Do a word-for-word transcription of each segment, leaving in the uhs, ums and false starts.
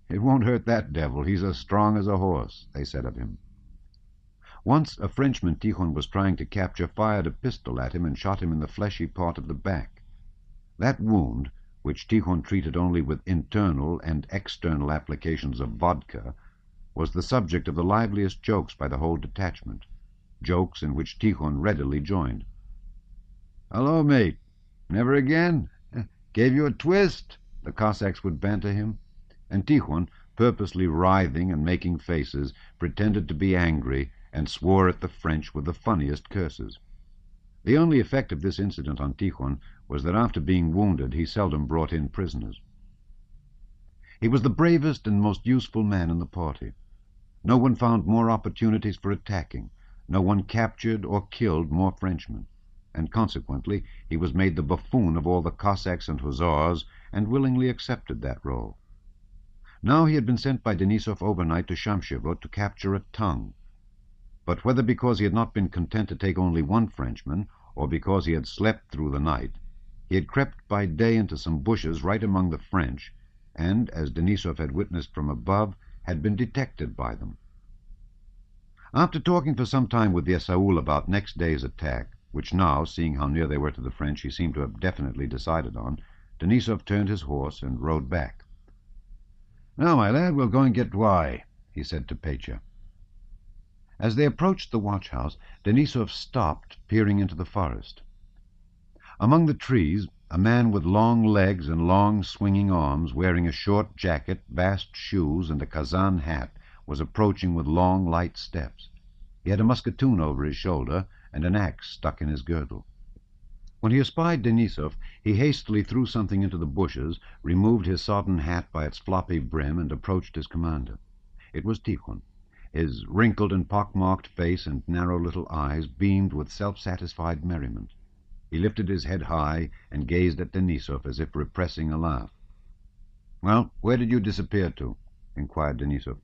"It won't hurt that devil. He's as strong as a horse," they said of him. Once a Frenchman Tikhon was trying to capture fired a pistol at him and shot him in the fleshy part of the back. That wound, which Tikhon treated only with internal and external applications of vodka, was the subject of the liveliest jokes by the whole detachment, jokes in which Tikhon readily joined. "Hello, mate. Never again? Gave you a twist?" the Cossacks would banter him, and Tikhon, purposely writhing and making faces, pretended to be angry and swore at the French with the funniest curses. The only effect of this incident on Tikhon was that after being wounded he seldom brought in prisoners. He was the bravest and most useful man in the party. No one found more opportunities for attacking, no one captured or killed more Frenchmen, and consequently he was made the buffoon of all the Cossacks and Hussars, and willingly accepted that role. Now he had been sent by Denisov overnight to Shamshevo to capture a tongue. But whether because he had not been content to take only one Frenchman, or because he had slept through the night, he had crept by day into some bushes right among the French, and, as Denisov had witnessed from above, had been detected by them. After talking for some time with the Esaul about next day's attack, which now, seeing how near they were to the French, he seemed to have definitely decided on, Denisov turned his horse and rode back. "Now, my lad, we'll go and get dry," he said to Petya. As they approached the watch-house, Denisov stopped, peering into the forest. Among the trees, a man with long legs and long swinging arms, wearing a short jacket, bast shoes, and a Kazan hat, was approaching with long, light steps. He had a musketoon over his shoulder and an axe stuck in his girdle. When he espied Denisov, he hastily threw something into the bushes, removed his sodden hat by its floppy brim, and approached his commander. It was Tikhon. His wrinkled and pock-marked face and narrow little eyes beamed with self-satisfied merriment. He lifted his head high and gazed at Denisov as if repressing a laugh. "Well, where did you disappear to?" inquired Denisov.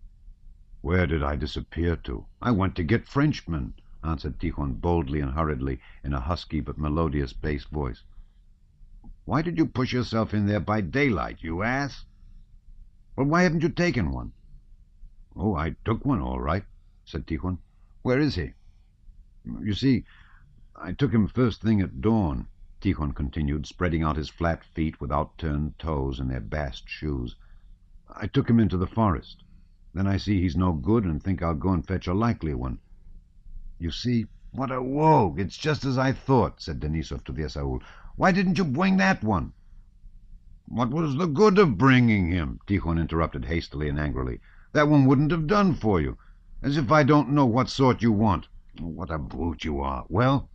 "Where did I disappear to? I went to get Frenchmen," answered Tikhon boldly and hurriedly in a husky but melodious bass voice. "Why did you push yourself in there by daylight, you ass? Well, why haven't you taken one?" "Oh, I took one all right," said Tikhon. "Where is he?" "You see, I took him first thing at dawn," Tikhon continued, spreading out his flat feet with outturned toes in their bast shoes. "I took him into the forest. Then I see he's no good and think I'll go and fetch a likely one." "You see, what a rogue! It's just as I thought," said Denisov to the Esaul. "Why didn't you bring that one?" "What was the good of bringing him?" Tikhon interrupted hastily and angrily. "That one wouldn't have done for you. As if I don't know what sort you want. What a brute you are. Well,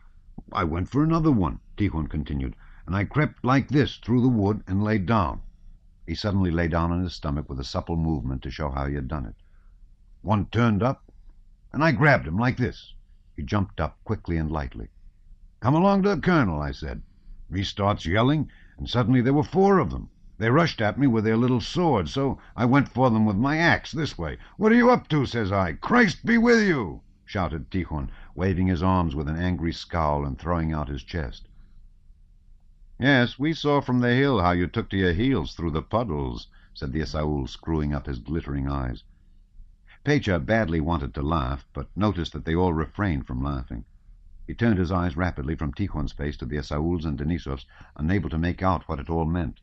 I went for another one," Tikhon continued, "and I crept like this through the wood and lay down." He suddenly lay down on his stomach with a supple movement to show how he had done it. "One turned up, and I grabbed him like this." He jumped up quickly and lightly. "Come along to the colonel," I said. He starts yelling, and suddenly there were four of them. They rushed at me with their little swords, so I went for them with my axe this way. "What are you up to?" says I. "Christ be with you!" shouted Tikhon, waving his arms with an angry scowl and throwing out his chest. "Yes, we saw from the hill how you took to your heels through the puddles," said the Esaul, screwing up his glittering eyes. Petya badly wanted to laugh, but noticed that they all refrained from laughing. He turned his eyes rapidly from Tikhon's face to the Esaul's and Denisov's, unable to make out what it all meant.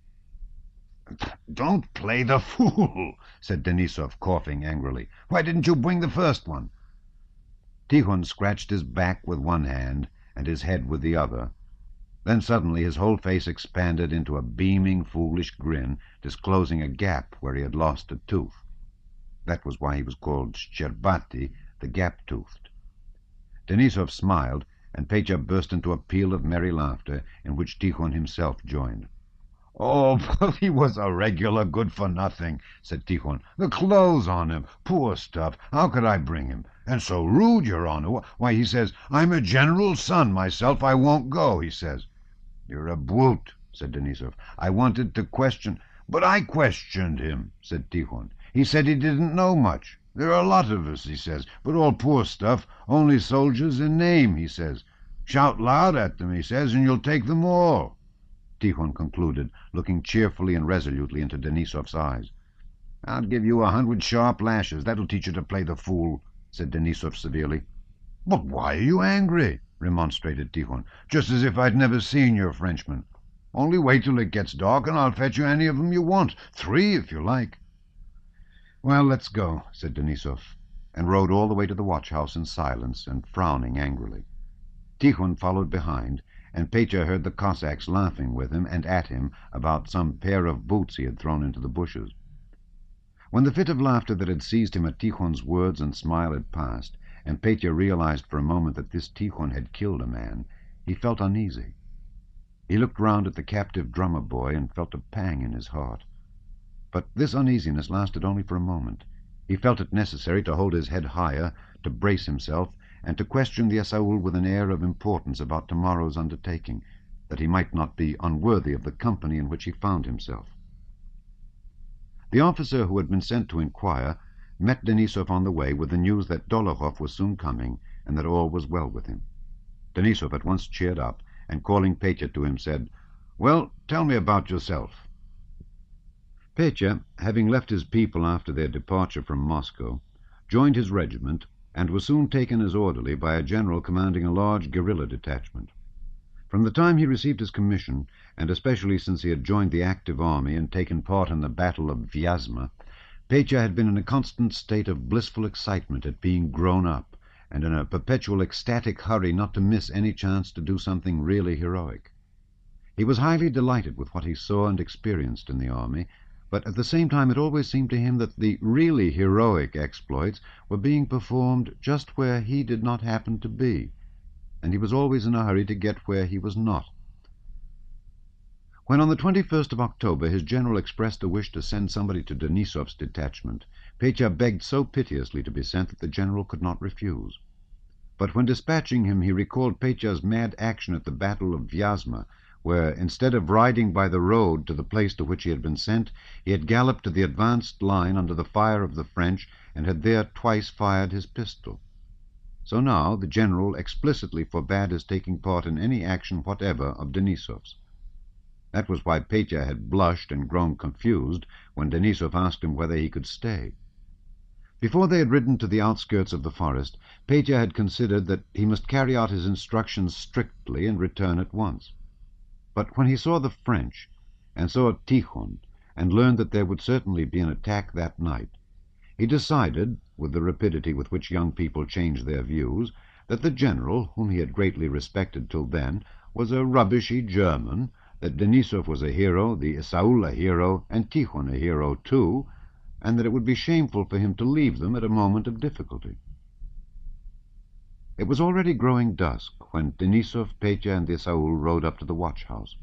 "Don't play the fool," said Denisov, coughing angrily. "Why didn't you bring the first one?" Tikhon scratched his back with one hand and his head with the other. Then suddenly his whole face expanded into a beaming, foolish grin, disclosing a gap where he had lost a tooth. That was why he was called Shcherbati, the gap-toothed. Denisov smiled, and Petya burst into a peal of merry laughter, in which Tikhon himself joined. "Oh, but he was a regular good-for-nothing," said Tikhon. "The clothes on him! Poor stuff! How could I bring him? And so rude, your honor! Why, he says, 'I'm a general's son myself, I won't go,' he says." "You're a brute," said Denisov. "I wanted to question—" "But I questioned him," said Tikhon. "He said he didn't know much. 'There are a lot of us,' he says, 'but all poor stuff, only soldiers in name,' he says. 'Shout loud at them,' he says, 'and you'll take them all.'" Tikhon concluded, looking cheerfully and resolutely into Denisov's eyes. "I'll give you a hundred sharp lashes. That'll teach you to play the fool," said Denisov severely. "But why are you angry?" remonstrated Tikhon. "Just as if I'd never seen your Frenchman. Only wait till it gets dark, and I'll fetch you any of them you want. Three, if you like." "Well, let's go," said Denisov, and rode all the way to the watch-house in silence and frowning angrily. Tikhon followed behind, and Petya heard the Cossacks laughing with him and at him about some pair of boots he had thrown into the bushes. When the fit of laughter that had seized him at Tikhon's words and smile had passed, and Petya realized for a moment that this Tikhon had killed a man, he felt uneasy. He looked round at the captive drummer boy and felt a pang in his heart. But this uneasiness lasted only for a moment. He felt it necessary to hold his head higher, to brace himself, and to question the esaul with an air of importance about tomorrow's undertaking, that he might not be unworthy of the company in which he found himself. The officer who had been sent to inquire met Denisov on the way with the news that Dolokhov was soon coming and that all was well with him. Denisov at once cheered up, and calling Petya to him said, "Well, tell me about yourself." Petya, having left his people after their departure from Moscow, joined his regiment and was soon taken as orderly by a general commanding a large guerrilla detachment. From the time he received his commission, and especially since he had joined the active army and taken part in the battle of Vyazma, Petya had been in a constant state of blissful excitement at being grown up, and in a perpetual ecstatic hurry not to miss any chance to do something really heroic. He was highly delighted with what he saw and experienced in the army, but at the same time it always seemed to him that the really heroic exploits were being performed just where he did not happen to be, and he was always in a hurry to get where he was not. When on the twenty-first of October his general expressed a wish to send somebody to Denisov's detachment, Petya begged so piteously to be sent that the general could not refuse. But when dispatching him he recalled Petya's mad action at the battle of Vyazma, where, instead of riding by the road to the place to which he had been sent, he had galloped to the advanced line under the fire of the French and had there twice fired his pistol. So now the general explicitly forbade his taking part in any action whatever of Denisov's. That was why Petya had blushed and grown confused when Denisov asked him whether he could stay. Before they had ridden to the outskirts of the forest, Petya had considered that he must carry out his instructions strictly and return at once. But when he saw the French, and saw Tikhon, and learned that there would certainly be an attack that night, he decided, with the rapidity with which young people change their views, that the general, whom he had greatly respected till then, was a rubbishy German, that Denisov was a hero, the esaul a hero, and Tikhon a hero too, and that it would be shameful for him to leave them at a moment of difficulty. It was already growing dusk when Denisov, Petya, and the esaul rode up to the watch-house.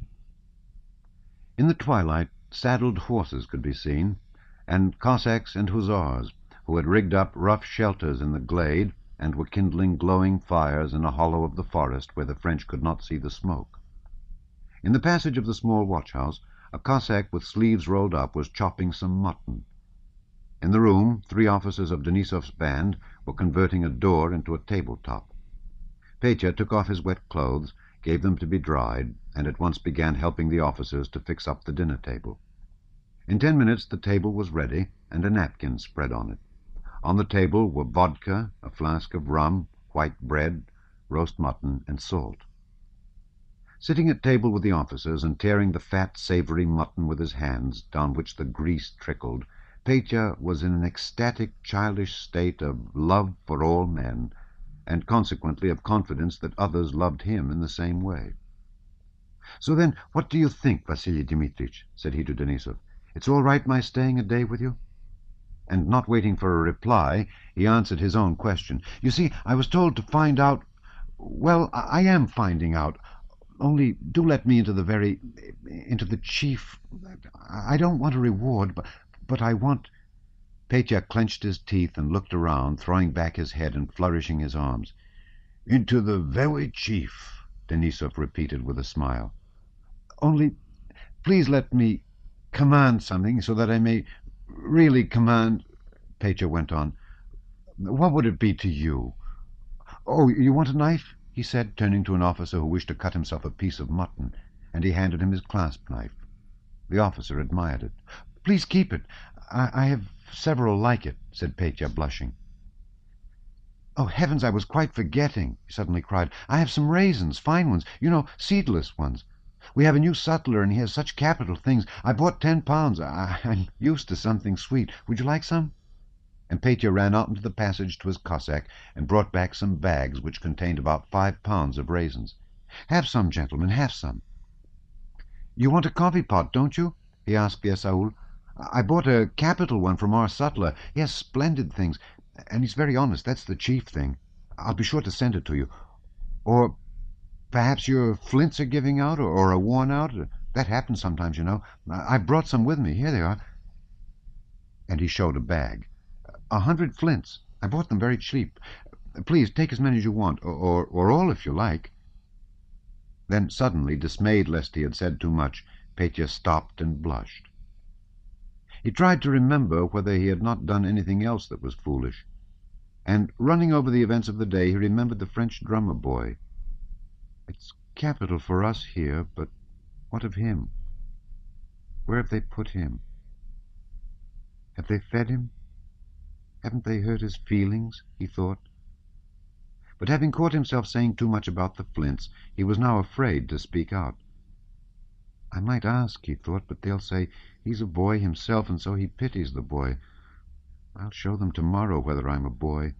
In the twilight, saddled horses could be seen, and Cossacks and hussars, who had rigged up rough shelters in the glade and were kindling glowing fires in a hollow of the forest where the French could not see the smoke. In the passage of the small watch-house, a Cossack with sleeves rolled up was chopping some mutton. In the room, three officers of Denisov's band were converting a door into a tabletop. Petya took off his wet clothes, gave them to be dried, and at once began helping the officers to fix up the dinner table. In ten minutes the table was ready, and a napkin spread on it. On the table were vodka, a flask of rum, white bread, roast mutton, and salt. Sitting at table with the officers, and tearing the fat, savory mutton with his hands, down which the grease trickled, Petya was in an ecstatic, childish state of love for all men, and consequently of confidence that others loved him in the same way. "So then, what do you think, Vasily Dmitritch?" said he to Denisov. "It's all right my staying a day with you?" And not waiting for a reply, he answered his own question. "You see, I was told to find out... Well, I am finding out. Only do let me into the very... into the chief... I don't want a reward, but... but I want..." Petya clenched his teeth and looked around, throwing back his head and flourishing his arms. "Into the very chief," Denisov repeated with a smile. "Only please let me command something, so that I may really command..." Petya went on. "What would it be to you? Oh, you want a knife?" he said, turning to an officer who wished to cut himself a piece of mutton, and he handed him his clasp knife. The officer admired it. "Please keep it. I, I have several like it, said Petya, blushing. Oh, heavens, I was quite forgetting, he suddenly cried. I have some raisins, fine ones, you know, seedless ones. We have a new sutler, and he has such capital things. I bought ten pounds. I, I'm used to something sweet. Would you like some? And Petya ran out into the passage to his Cossack and brought back some bags which contained about five pounds of raisins. Have some, gentlemen, have some. You want a coffee pot, don't you? He asked Yesaul. I bought a capital one from our sutler. He has splendid things, and he's very honest. That's the chief thing. I'll be sure to send it to you. Or perhaps your flints are giving out, or, or are worn out. That happens sometimes, you know. I brought some with me. Here they are. And he showed a bag. A hundred flints. I bought them very cheap. Please, take as many as you want, or, or, or all if you like. Then suddenly, dismayed lest he had said too much, Petya stopped and blushed. He tried to remember whether he had not done anything else that was foolish, and running over the events of the day, he remembered the French drummer boy. It's capital for us here, but what of him? Where have they put him? Have they fed him? Haven't they hurt his feelings? He thought. But having caught himself saying too much about the flints, he was now afraid to speak out. I might ask, he thought, but they'll say he's a boy himself, and so he pities the boy. I'll show them tomorrow whether I'm a boy.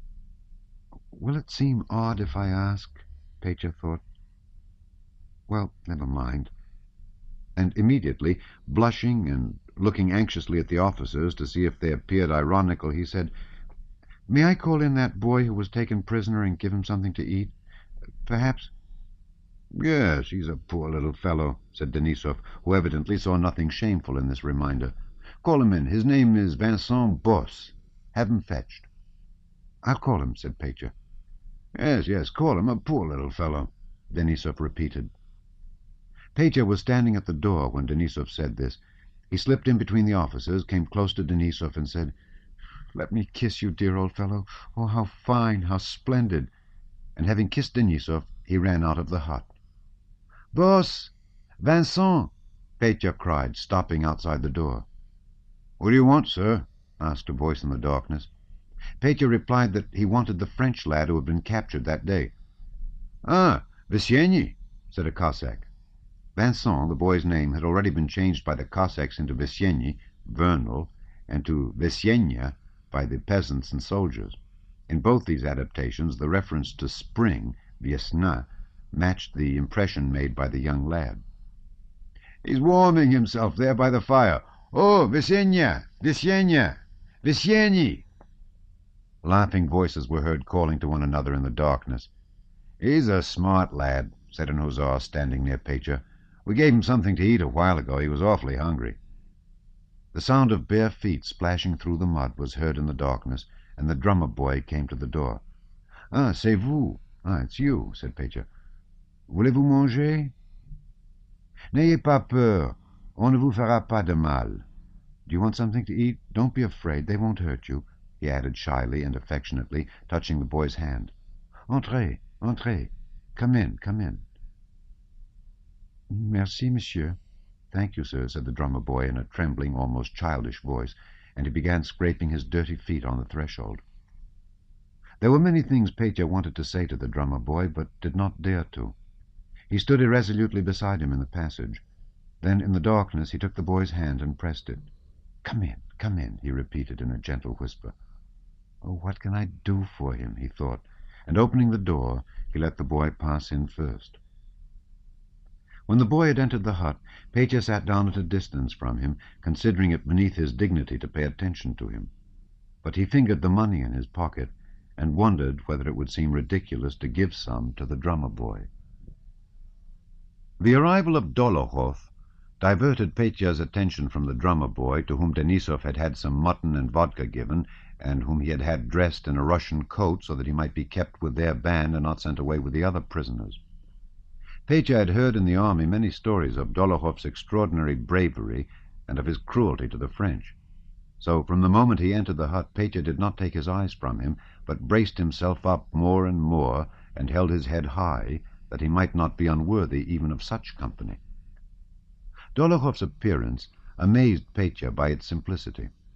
Will it seem odd if I ask? Petya thought. Well, never mind. And immediately, blushing and looking anxiously at the officers to see if they appeared ironical, he said, May I call in that boy who was taken prisoner and give him something to eat? Perhaps... Yes, he's a poor little fellow, said Denisov, who evidently saw nothing shameful in this reminder. Call him in. His name is Vincent Boss. Have him fetched. I'll call him, said Petya. Yes, yes, call him, a poor little fellow, Denisov repeated. Petya was standing at the door when Denisov said this. He slipped in between the officers, came close to Denisov, and said, Let me kiss you, dear old fellow. Oh, how fine, how splendid. And having kissed Denisov, he ran out of the hut. Boss! Vincent! Petya cried, stopping outside the door. What do you want, sir? Asked a voice in the darkness. Petya replied that he wanted the French lad who had been captured that day. Ah, Vesieny, said a Cossack. Vincent, the boy's name, had already been changed by the Cossacks into Vesieny, Vernal, and to Vesienya by the peasants and soldiers. In both these adaptations, the reference to spring, Viesna, matched the impression made by the young lad. He's warming himself there by the fire. Oh, Vesienya! Vesienya! Vesieny! Laughing voices were heard calling to one another in the darkness. He's a smart lad, said an hussar standing near Petya. We gave him something to eat a while ago. He was awfully hungry. The sound of bare feet splashing through the mud was heard in the darkness, and the drummer boy came to the door. Ah, c'est vous. Ah, it's you, said Petya. Voulez-vous manger? N'ayez pas peur. On ne vous fera pas de mal. Do you want something to eat? Don't be afraid. They won't hurt you, he added shyly and affectionately, touching the boy's hand. Entrez, entrez. Come in, come in. Merci, monsieur. Thank you, sir, said the drummer boy in a trembling, almost childish voice, and he began scraping his dirty feet on the threshold. There were many things Petya wanted to say to the drummer boy, but did not dare to. He stood irresolutely beside him in the passage. Then, in the darkness, he took the boy's hand and pressed it. Come in, come in, he repeated in a gentle whisper. Oh, what can I do for him, he thought, and opening the door, he let the boy pass in first. When the boy had entered the hut, Petya sat down at a distance from him, considering it beneath his dignity to pay attention to him. But he fingered the money in his pocket, and wondered whether it would seem ridiculous to give some to the drummer boy. The arrival of Dolokhov diverted Petya's attention from the drummer boy, to whom Denisov had had some mutton and vodka given, and whom he had had dressed in a Russian coat so that he might be kept with their band and not sent away with the other prisoners. Petya had heard in the army many stories of Dolokhov's extraordinary bravery and of his cruelty to the French. So from the moment he entered the hut, Petya did not take his eyes from him, but braced himself up more and more and held his head high, that he might not be unworthy even of such company. Dolokhov's appearance amazed Petya by its simplicity.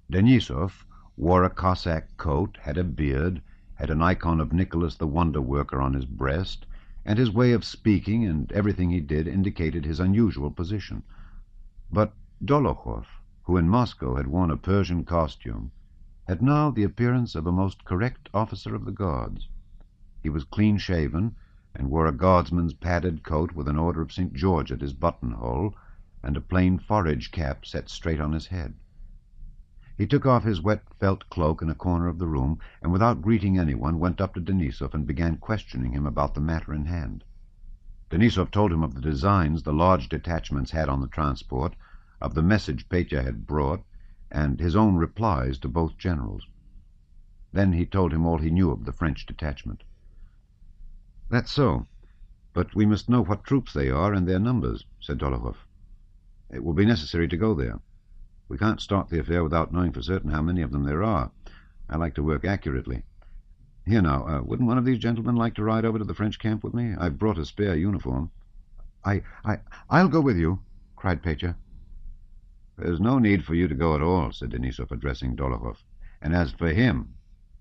Denisov wore a Cossack coat, had a beard, had an icon of Nicholas the Wonder Worker on his breast, and his way of speaking and everything he did indicated his unusual position. But Dolokhov, who in Moscow had worn a Persian costume, had now the appearance of a most correct officer of the Guards. He was clean-shaven and wore a guardsman's padded coat with an Order of Saint George at his buttonhole and a plain forage cap set straight on his head. He took off his wet felt cloak in a corner of the room, and without greeting anyone went up to Denisov and began questioning him about the matter in hand. Denisov told him of the designs the large detachments had on the transport, of the message Petya had brought, and his own replies to both generals. Then he told him all he knew of the French detachment. "That's so, but we must know what troops they are and their numbers," said Dolokhov. "It will be necessary to go there. We can't start the affair without knowing for certain how many of them there are. I like to work accurately. Here now, uh, wouldn't one of these gentlemen like to ride over to the French camp with me? I've brought a spare uniform." I, I, I'll go with you," cried Petya. "There's no need for you to go at all," said Denisov, addressing Dolokhov. "And as for him,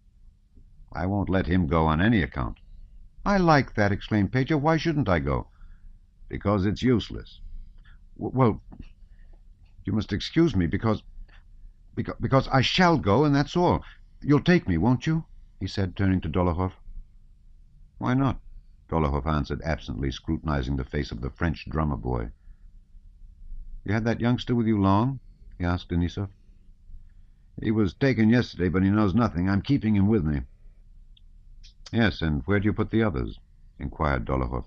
I won't let him go on any account." "I like that," exclaimed Petya. "Why shouldn't I go?" "Because it's useless." W well, you must excuse me, because, because... because I shall go, and that's all. You'll take me, won't you?" he said, turning to Dolokhov. "Why not?" Dolokhov answered absently, scrutinizing the face of the French drummer boy. "You had that youngster with you long?" he asked Denisov. "He was taken yesterday, but he knows nothing. I'm keeping him with me." "Yes, and where do you put the others?" inquired Dolokhov.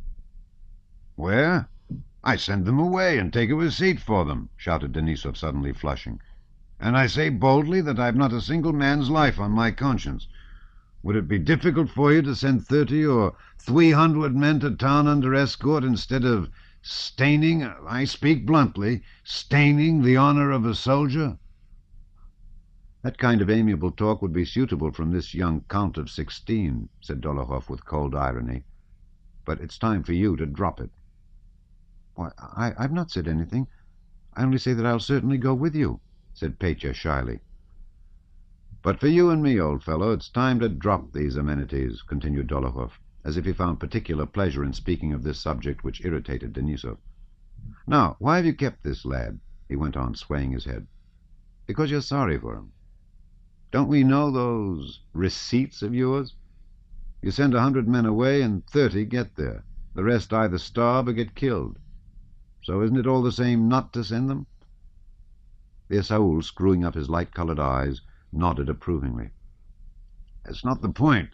"Where? I send them away and take a receipt for them," shouted Denisov, suddenly flushing. "And I say boldly that I've not a single man's life on my conscience. Would it be difficult for you to send thirty or three hundred men to town under escort instead of staining, I speak bluntly, staining the honor of a soldier?" "That kind of amiable talk would be suitable from this young Count of sixteen," said Dolokhov with cold irony. "But it's time for you to drop it." "Why, I, I've not said anything. I only say that I'll certainly go with you," said Petya shyly. "But for you and me, old fellow, it's time to drop these amenities," continued Dolokhov, as if he found particular pleasure in speaking of this subject which irritated Denisov. "Now, why have you kept this lad?" he went on, swaying his head. "Because you're sorry for him. Don't we know those receipts of yours? You send a hundred men away and thirty get there. The rest either starve or get killed. So isn't it all the same not to send them?" The Esaul, screwing up his light-colored eyes, nodded approvingly. "That's not the point.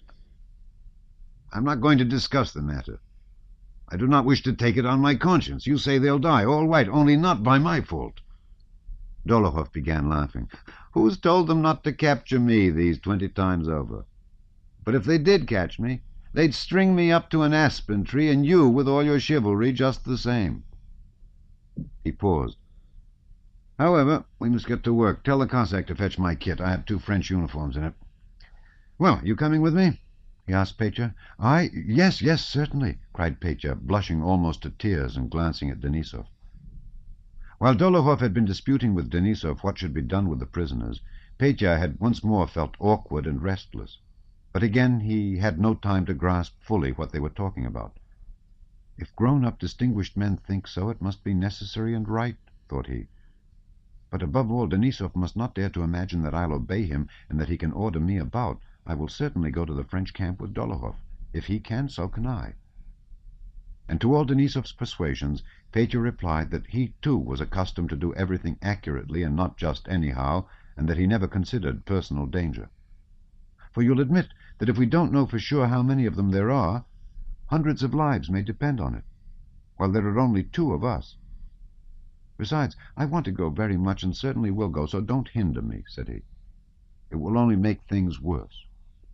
I'm not going to discuss the matter. I do not wish to take it on my conscience. You say they'll die. All right, only not by my fault." Dolokhov began laughing. "Who's told them not to capture me these twenty times over? But if they did catch me, they'd string me up to an aspen tree, and you, with all your chivalry, just the same." He paused. "However, we must get to work. Tell the Cossack to fetch my kit. I have two French uniforms in it." "Well, you coming with me?" he asked Petya. "I? Yes, yes, certainly," cried Petya, blushing almost to tears and glancing at Denisov. While Dolokhov had been disputing with Denisov what should be done with the prisoners, Petya had once more felt awkward and restless. But again he had no time to grasp fully what they were talking about. "If grown-up, distinguished men think so, it must be necessary and right," thought he. "But above all, Denisov must not dare to imagine that I'll obey him and that he can order me about. I will certainly go to the French camp with Dolokhov. If he can, so can I." And to all Denisov's persuasions, Petya replied that he too was accustomed to do everything accurately and not just anyhow, and that he never considered personal danger. "For you'll admit that if we don't know for sure how many of them there are, hundreds of lives may depend on it, while there are only two of us. Besides, I want to go very much and certainly will go, so don't hinder me," said he. "It will only make things worse."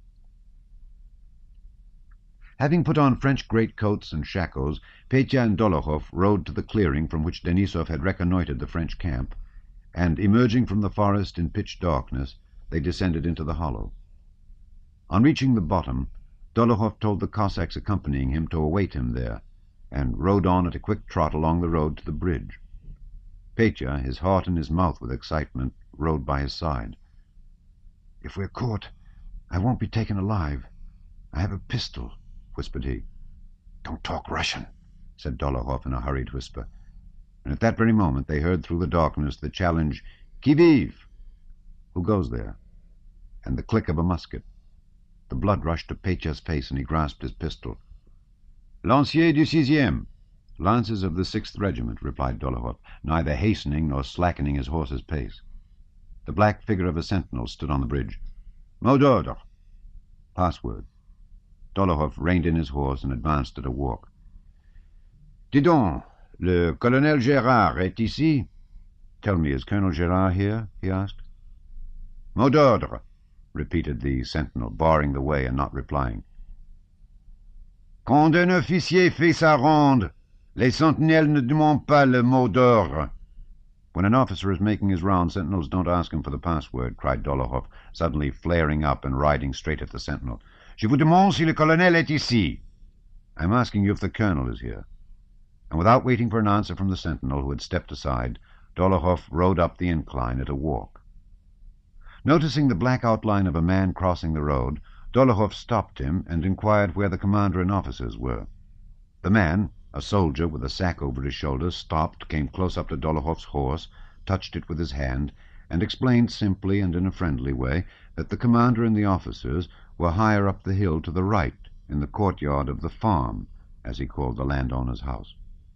Having put on French greatcoats and shakos, Petya and Dolokhov rode to the clearing from which Denisov had reconnoitred the French camp, and, emerging from the forest in pitch darkness, they descended into the hollow. On reaching the bottom, Dolokhov told the Cossacks accompanying him to await him there, and rode on at a quick trot along the road to the bridge. Petya, his heart in his mouth with excitement, rode by his side. "If we're caught, I won't be taken alive. I have a pistol," whispered he. "Don't talk Russian," said Dolokhov in a hurried whisper. And at that very moment they heard through the darkness the challenge, "Qui vive?" "Who goes there?" and the click of a musket. The blood rushed to Petya's face, and he grasped his pistol. "Lanciers du sixième." "Lancers of the sixth regiment," replied Dolokhov, neither hastening nor slackening his horse's pace. The black figure of a sentinel stood on the bridge. "Mot d'ordre." "Password." Dolokhov reined in his horse and advanced at a walk. "Dis donc, le Colonel Gérard est ici?" "Tell me, is Colonel Gérard here?" he asked. "Mot d'ordre," repeated the sentinel, barring the way and not replying. "Quand un officier fait sa ronde, les sentinelles ne demandent pas le mot d'ordre." "When an officer is making his round, sentinels don't ask him for the password," cried Dolokhov, suddenly flaring up and riding straight at the sentinel. "Je vous demande si le colonel est ici." "I'm asking you if the colonel is here." And without waiting for an answer from the sentinel, who had stepped aside, Dolokhov rode up the incline at a walk. Noticing the black outline of a man crossing the road, Dolokhov stopped him and inquired where the commander and officers were. The man, a soldier with a sack over his shoulders, stopped, came close up to Dolokhov's horse, touched it with his hand, and explained simply and in a friendly way that the commander and the officers were higher up the hill to the right, in the courtyard of the farm, as he called the landowner's house.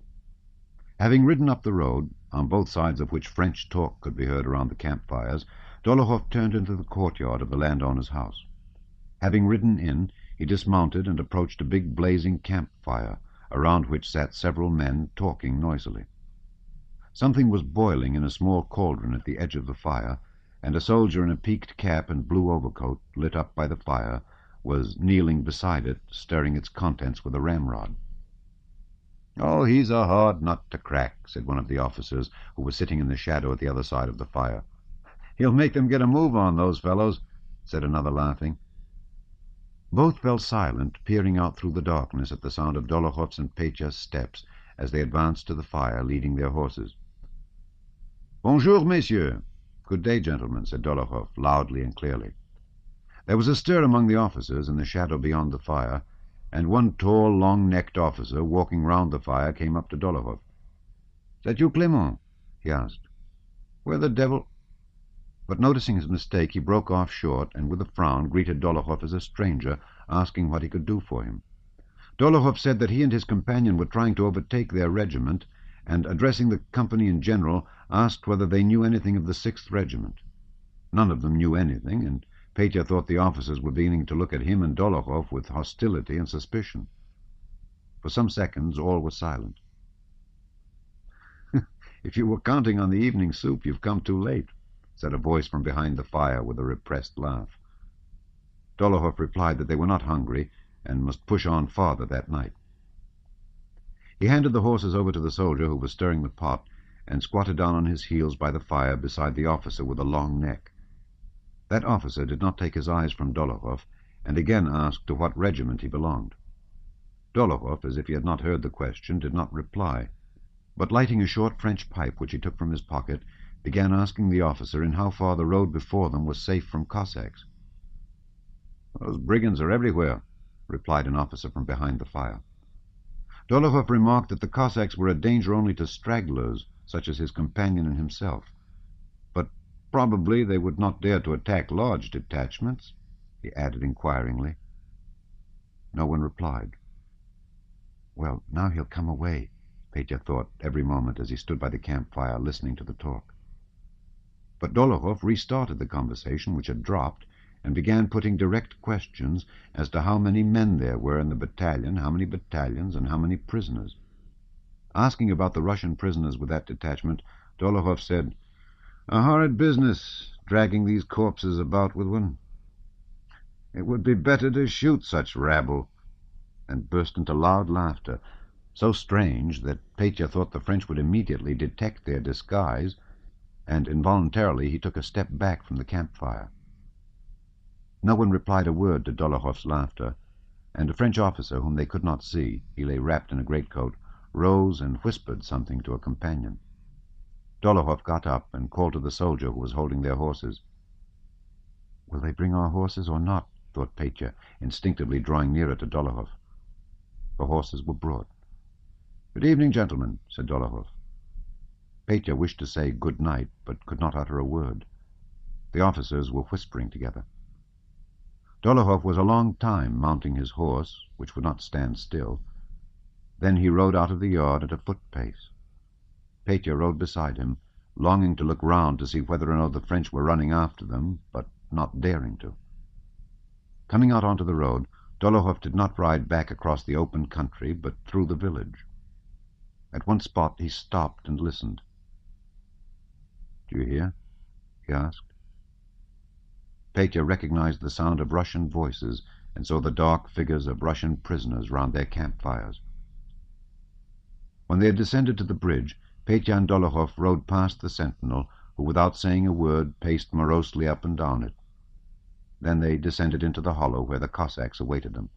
Having ridden up the road, on both sides of which French talk could be heard around the campfires, Dolokhov turned into the courtyard of the landowner's house. Having ridden in, he dismounted and approached a big blazing campfire, around which sat several men talking noisily. Something was boiling in a small cauldron at the edge of the fire, and a soldier in a peaked cap and blue overcoat, lit up by the fire, was kneeling beside it, stirring its contents with a ramrod. "Oh, he's a hard nut to crack," said one of the officers, who was sitting in the shadow at the other side of the fire. "He'll make them get a move on, those fellows," said another, laughing. Both fell silent, peering out through the darkness at the sound of Dolokhov's and Petya's steps as they advanced to the fire, leading their horses. "Bonjour, messieurs." "Good day, gentlemen," said Dolokhov, loudly and clearly. There was a stir among the officers in the shadow beyond the fire, and one tall, long-necked officer, walking round the fire, came up to Dolokhov. "Is that you, Clément?" he asked. "Where the devil—" But noticing his mistake, he broke off short, and with a frown greeted Dolokhov as a stranger, asking what he could do for him. Dolokhov said that he and his companion were trying to overtake their regiment, and, addressing the company in general, asked whether they knew anything of the sixth regiment. None of them knew anything, and Petya thought the officers were beginning to look at him and Dolokhov with hostility and suspicion. For some seconds all was silent. "If you were counting on the evening soup, you've come too late," said a voice from behind the fire with a repressed laugh. Dolokhov replied that they were not hungry and must push on farther that night. He handed the horses over to the soldier who was stirring the pot, and squatted down on his heels by the fire beside the officer with a long neck. That officer did not take his eyes from Dolokhov, and again asked to what regiment he belonged. Dolokhov, as if he had not heard the question, did not reply, but lighting a short French pipe which he took from his pocket, began asking the officer in how far the road before them was safe from Cossacks. "Those brigands are everywhere," replied an officer from behind the fire. Dolokhov remarked that the Cossacks were a danger only to stragglers, such as his companion and himself, but probably they would not dare to attack large detachments, he added inquiringly. No one replied. "Well, now he'll come away," Petya thought every moment as he stood by the campfire listening to the talk. But Dolokhov restarted the conversation, which had dropped, and began putting direct questions as to how many men there were in the battalion, how many battalions, and how many prisoners. Asking about the Russian prisoners with that detachment, Dolokhov said, "A horrid business, dragging these corpses about with one. It would be better to shoot such rabble," and burst into loud laughter, so strange that Petya thought the French would immediately detect their disguise, and involuntarily he took a step back from the campfire. No one replied a word to Dolokhov's laughter, and a French officer, whom they could not see, he lay wrapped in a greatcoat, rose and whispered something to a companion. Dolokhov got up and called to the soldier who was holding their horses. "Will they bring our horses or not?" thought Petya, instinctively drawing nearer to Dolokhov. The horses were brought. "Good evening, gentlemen," said Dolokhov. Petya wished to say good night, but could not utter a word. The officers were whispering together. Dolokhov was a long time mounting his horse, which would not stand still. Then he rode out of the yard at a foot-pace. Petya rode beside him, longing to look round to see whether or no the French were running after them, but not daring to. Coming out onto the road, Dolokhov did not ride back across the open country, but through the village. At one spot he stopped and listened. "Do you hear?" he asked. Petya recognized the sound of Russian voices and saw the dark figures of Russian prisoners round their campfires. When they had descended to the bridge, Petya and Dolokhov rode past the sentinel, who, without saying a word, paced morosely up and down it. Then they descended into the hollow where the Cossacks awaited them.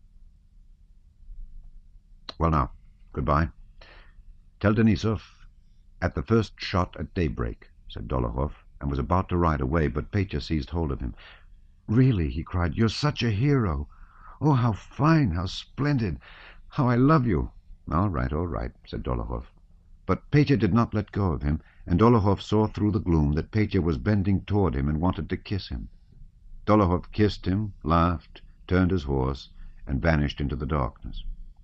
"Well now, good-bye. Tell Denisov at the first shot at daybreak," said Dolokhov, and was about to ride away, but Petya seized hold of him. "Really," he cried, "you're such a hero! Oh, how fine, how splendid! How I love you!" "All right, all right," said Dolokhov. But Petya did not let go of him, and Dolokhov saw through the gloom that Petya was bending toward him and wanted to kiss him. Dolokhov kissed him, laughed, turned his horse, and vanished into the darkness.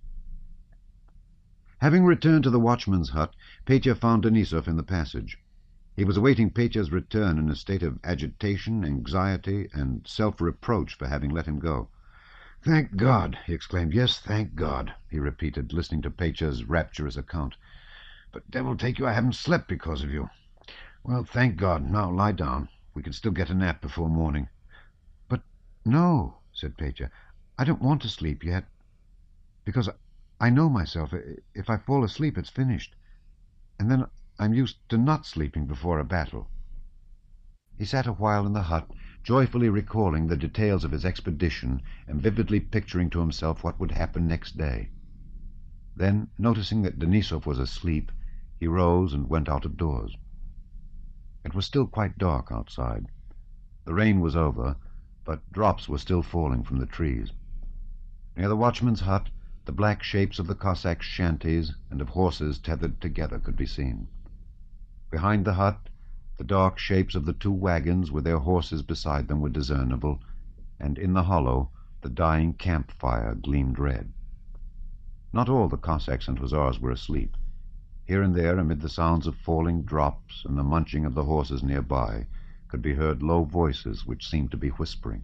Having returned to the watchman's hut, Petya found Denisov in the passage. He was awaiting Petya's return in a state of agitation, anxiety, and self-reproach for having let him go. "Thank God!" he exclaimed. "Yes, thank God!" he repeated, listening to Petya's rapturous account. "But devil take you, I haven't slept because of you. Well, thank God. Now lie down. We can still get a nap before morning." "But no," said Petya. "I don't want to sleep yet, because I know myself. If I fall asleep, it's finished. And then I'm used to not sleeping before a battle." He sat a while in the hut, joyfully recalling the details of his expedition and vividly picturing to himself what would happen next day. Then, noticing that Denisov was asleep, he rose and went out of doors. It was still quite dark outside. The rain was over, but drops were still falling from the trees. Near the watchman's hut, the black shapes of the Cossacks' shanties and of horses tethered together could be seen. Behind the hut, the dark shapes of the two wagons with their horses beside them were discernible, and in the hollow the dying campfire gleamed red. Not all the Cossacks and hussars were asleep. Here and there, amid the sounds of falling drops and the munching of the horses nearby, could be heard low voices which seemed to be whispering.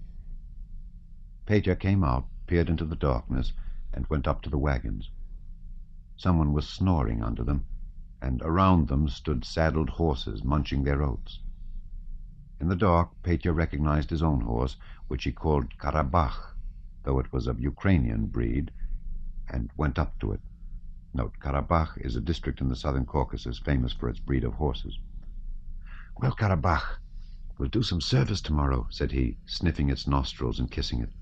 Petya came out, peered into the darkness, and went up to the wagons. Someone was snoring under them, and around them stood saddled horses munching their oats. In the dark, Petya recognized his own horse, which he called Karabakh, though it was of Ukrainian breed, and went up to it. Note, Karabakh is a district in the southern Caucasus famous for its breed of horses. "Well, Karabakh, we'll do some service tomorrow," said he, sniffing its nostrils and kissing it.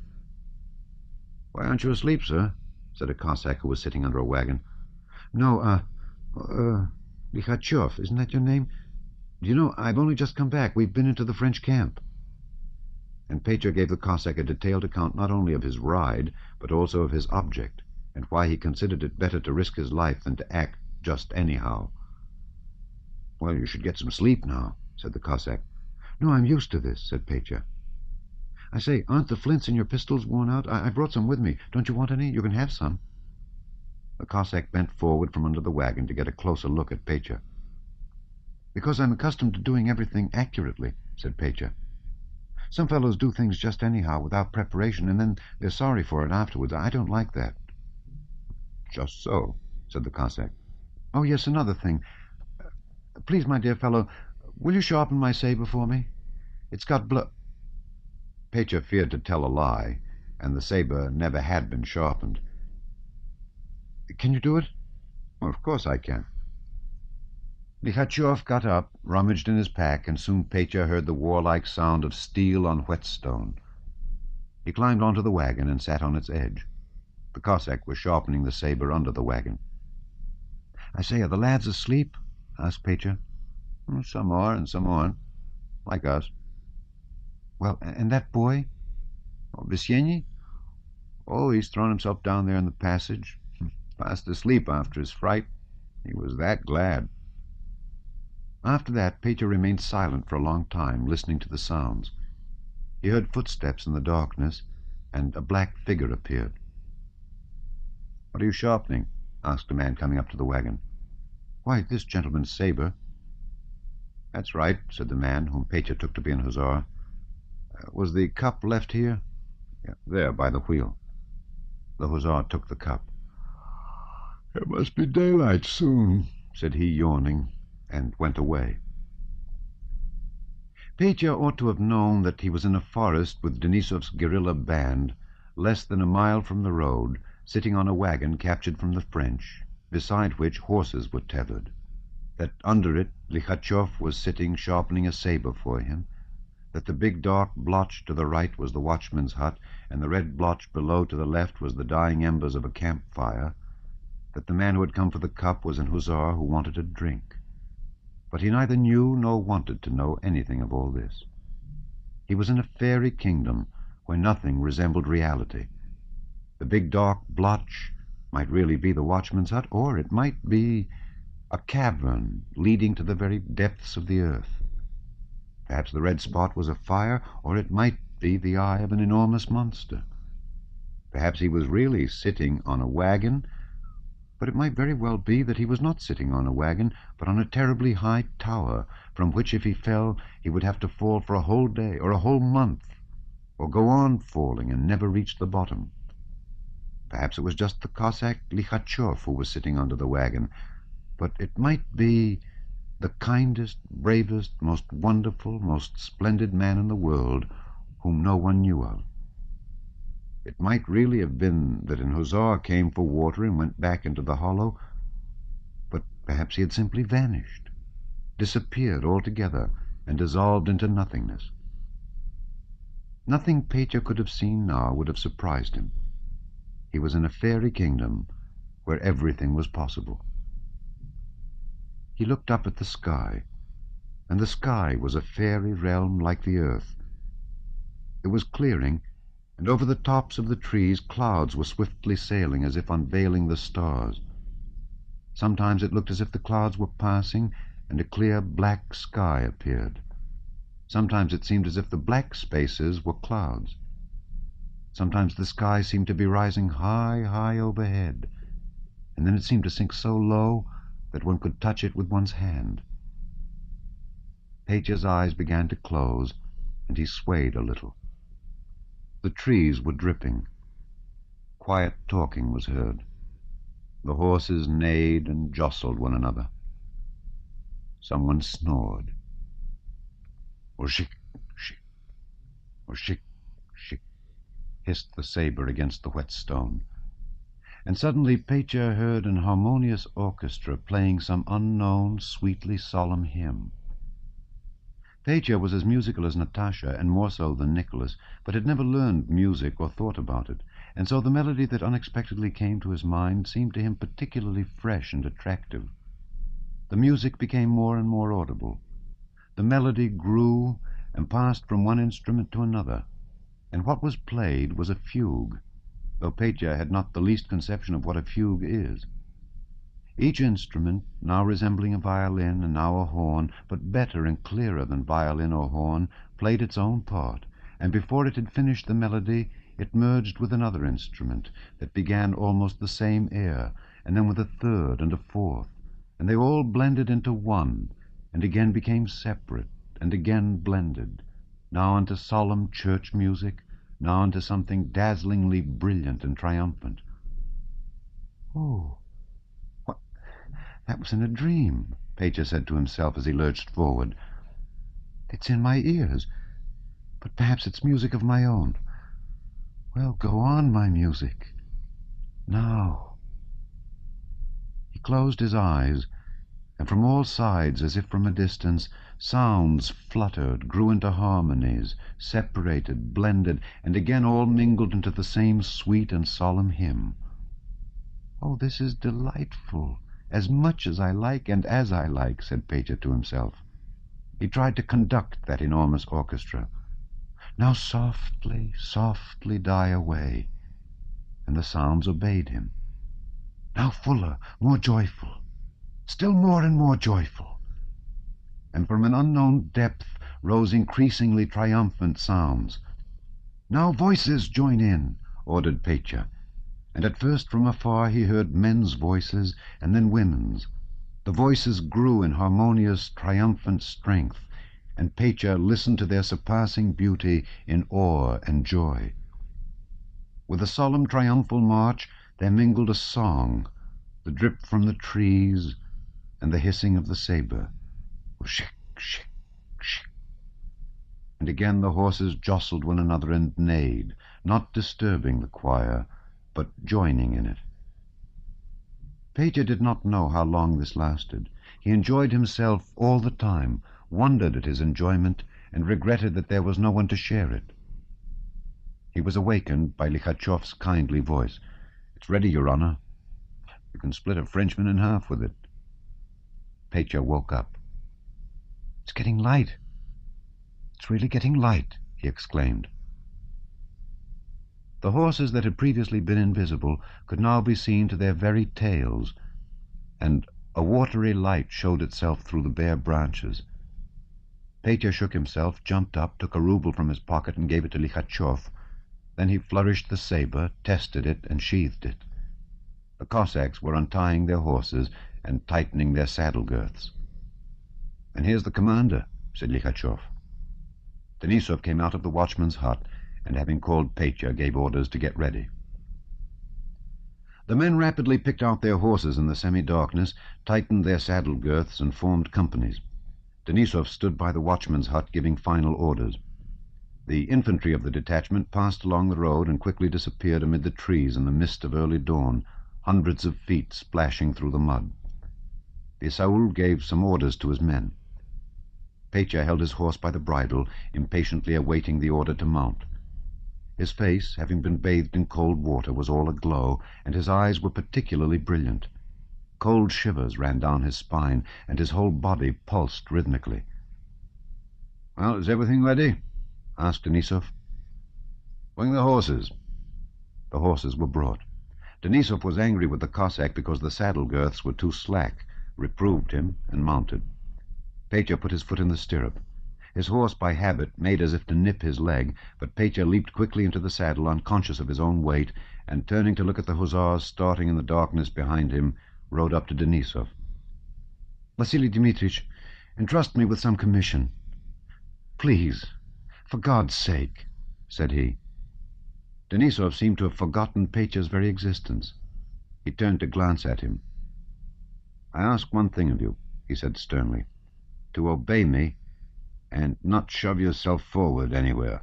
"Why aren't you asleep, sir?" said a Cossack who was sitting under a wagon. "No, uh, uh, Likhachov, isn't that your name? Do you know, I've only just come back. We've been into the French camp." And Petya gave the Cossack a detailed account not only of his ride, but also of his object, and why he considered it better to risk his life than to act just anyhow. "Well, you should get some sleep now," said the Cossack. "No, I'm used to this," said Petya. "I say, aren't the flints in your pistols worn out? I, I brought some with me. Don't you want any? You can have some." The Cossack bent forward from under the wagon to get a closer look at Petya. "Because I'm accustomed to doing everything accurately," said Petya. "Some fellows do things just anyhow, without preparation, and then they're sorry for it afterwards. I don't like that." "Just so," said the Cossack. "Oh, yes, another thing. Uh, please, my dear fellow, will you sharpen my saber for me? It's got blood." Petya feared to tell a lie, and the saber never had been sharpened. "Can you do it?" "Well, of course I can." Likhachov got up, rummaged in his pack, and soon Petya heard the warlike sound of steel on whetstone. He climbed onto the wagon and sat on its edge. The Cossack was sharpening the saber under the wagon. "I say, are the lads asleep?" asked Petya. Well, some are and some aren't, like us. Well, and that boy? Oh, Visyenyi? Oh, he's thrown himself down there in the passage, fast asleep after his fright. He was that glad. After that, Petya remained silent for a long time, listening to the sounds. He heard footsteps in the darkness, and a black figure appeared. "What are you sharpening?" asked a man coming up to the wagon. Why, this gentleman's sabre. "That's right," said the man, whom Petya took to be an hussar. Uh, was the cup left here?" Yeah, there, by the wheel." The hussar took the cup. "It must be daylight soon," said he, yawning, and went away. Petya ought to have known that he was in a forest with Denisov's guerrilla band, less than a mile from the road, sitting on a wagon captured from the French, beside which horses were tethered, that under it Lihachev was sitting sharpening a sabre for him, that the big dark blotch to the right was the watchman's hut, and the red blotch below to the left was the dying embers of a campfire, that the man who had come for the cup was an hussar who wanted a drink. But he neither knew nor wanted to know anything of all this. He was in a fairy kingdom where nothing resembled reality. The big dark blotch might really be the watchman's hut, or it might be a cavern leading to the very depths of the earth. Perhaps the red spot was a fire, or it might be the eye of an enormous monster. Perhaps he was really sitting on a wagon, but it might very well be that he was not sitting on a wagon, but on a terribly high tower, from which if he fell he would have to fall for a whole day or a whole month, or go on falling and never reach the bottom. Perhaps it was just the Cossack Lihachev who was sitting under the wagon, but it might be the kindest, bravest, most wonderful, most splendid man in the world, whom no one knew of. It might really have been that an hussar came for water and went back into the hollow, but perhaps he had simply vanished, disappeared altogether, and dissolved into nothingness. Nothing Petya could have seen now would have surprised him. He was in a fairy kingdom where everything was possible. He looked up at the sky, and the sky was a fairy realm like the earth. It was clearing, and over the tops of the trees clouds were swiftly sailing as if unveiling the stars. Sometimes it looked as if the clouds were passing, and a clear black sky appeared. Sometimes it seemed as if the black spaces were clouds. Sometimes the sky seemed to be rising high, high overhead, and then it seemed to sink so low that one could touch it with one's hand. Petya's eyes began to close, and he swayed a little. The trees were dripping. Quiet talking was heard. The horses neighed and jostled one another. Someone snored. "Oshik, shik, oshik, shik," hissed the sabre against the whetstone. And suddenly Petya heard an harmonious orchestra playing some unknown, sweetly solemn hymn. Petya was as musical as Natasha, and more so than Nicholas, but had never learned music or thought about it, and so the melody that unexpectedly came to his mind seemed to him particularly fresh and attractive. The music became more and more audible. The melody grew and passed from one instrument to another, and what was played was a fugue, though Petya had not the least conception of what a fugue is. Each instrument, now resembling a violin and now a horn, but better and clearer than violin or horn, played its own part, and before it had finished the melody it merged with another instrument that began almost the same air, and then with a third and a fourth, and they all blended into one, and again became separate, and again blended, now into solemn church music, now into something dazzlingly brilliant and triumphant. "Oh, what? That was in a dream," Petya said to himself as he lurched forward. "It's in my ears, but perhaps it's music of my own. Well, go on, my music. Now." He closed his eyes, and from all sides, as if from a distance, sounds fluttered, grew into harmonies, separated, blended, and again all mingled into the same sweet and solemn hymn. "Oh, this is delightful, as much as I like and as I like," said Petya to himself. He tried to conduct that enormous orchestra. Now softly, softly die away, and the sounds obeyed him. Now fuller, more joyful, still more and more joyful. And from an unknown depth rose increasingly triumphant sounds. Now voices join in, ordered Petya, and at first from afar he heard men's voices and then women's. The voices grew in harmonious, triumphant strength, and Petya listened to their surpassing beauty in awe and joy. With the solemn triumphal march there mingled a song, the drip from the trees and the hissing of the saber. Shik, shik, shik. And again the horses jostled one another and neighed, not disturbing the choir, but joining in it. Petya did not know how long this lasted. He enjoyed himself all the time, wondered at his enjoyment, and regretted that there was no one to share it. He was awakened by Likhachev's kindly voice. "It's ready, Your Honor. You can split a Frenchman in half with it." Petya woke up. "It's getting light. It's really getting light," he exclaimed. The horses that had previously been invisible could now be seen to their very tails, and a watery light showed itself through the bare branches. Petya shook himself, jumped up, took a rouble from his pocket and gave it to Likhachev. Then he flourished the saber, tested it, and sheathed it. The Cossacks were untying their horses and tightening their saddle girths. "And here's the commander," said Likhachev. Denisov came out of the watchman's hut, and having called Petya, gave orders to get ready. The men rapidly picked out their horses in the semi-darkness, tightened their saddle girths, and formed companies. Denisov stood by the watchman's hut giving final orders. The infantry of the detachment passed along the road and quickly disappeared amid the trees in the mist of early dawn, hundreds of feet splashing through the mud. The Isaul gave some orders to his men. Petya held his horse by the bridle, impatiently awaiting the order to mount. His face, having been bathed in cold water, was all aglow, and his eyes were particularly brilliant. Cold shivers ran down his spine, and his whole body pulsed rhythmically. "Well, is everything ready?" asked Denisov. "Bring the horses." The horses were brought. Denisov was angry with the Cossack because the saddle girths were too slack, reproved him, and mounted. Petya put his foot in the stirrup. His horse, by habit, made as if to nip his leg, but Petya leaped quickly into the saddle, unconscious of his own weight, and turning to look at the hussars starting in the darkness behind him, rode up to Denisov. "Vasily Dmitrich, entrust me with some commission. Please, for God's sake," said he. Denisov seemed to have forgotten Petya's very existence. He turned to glance at him. "I ask one thing of you," he said sternly, "to obey me and not shove yourself forward anywhere."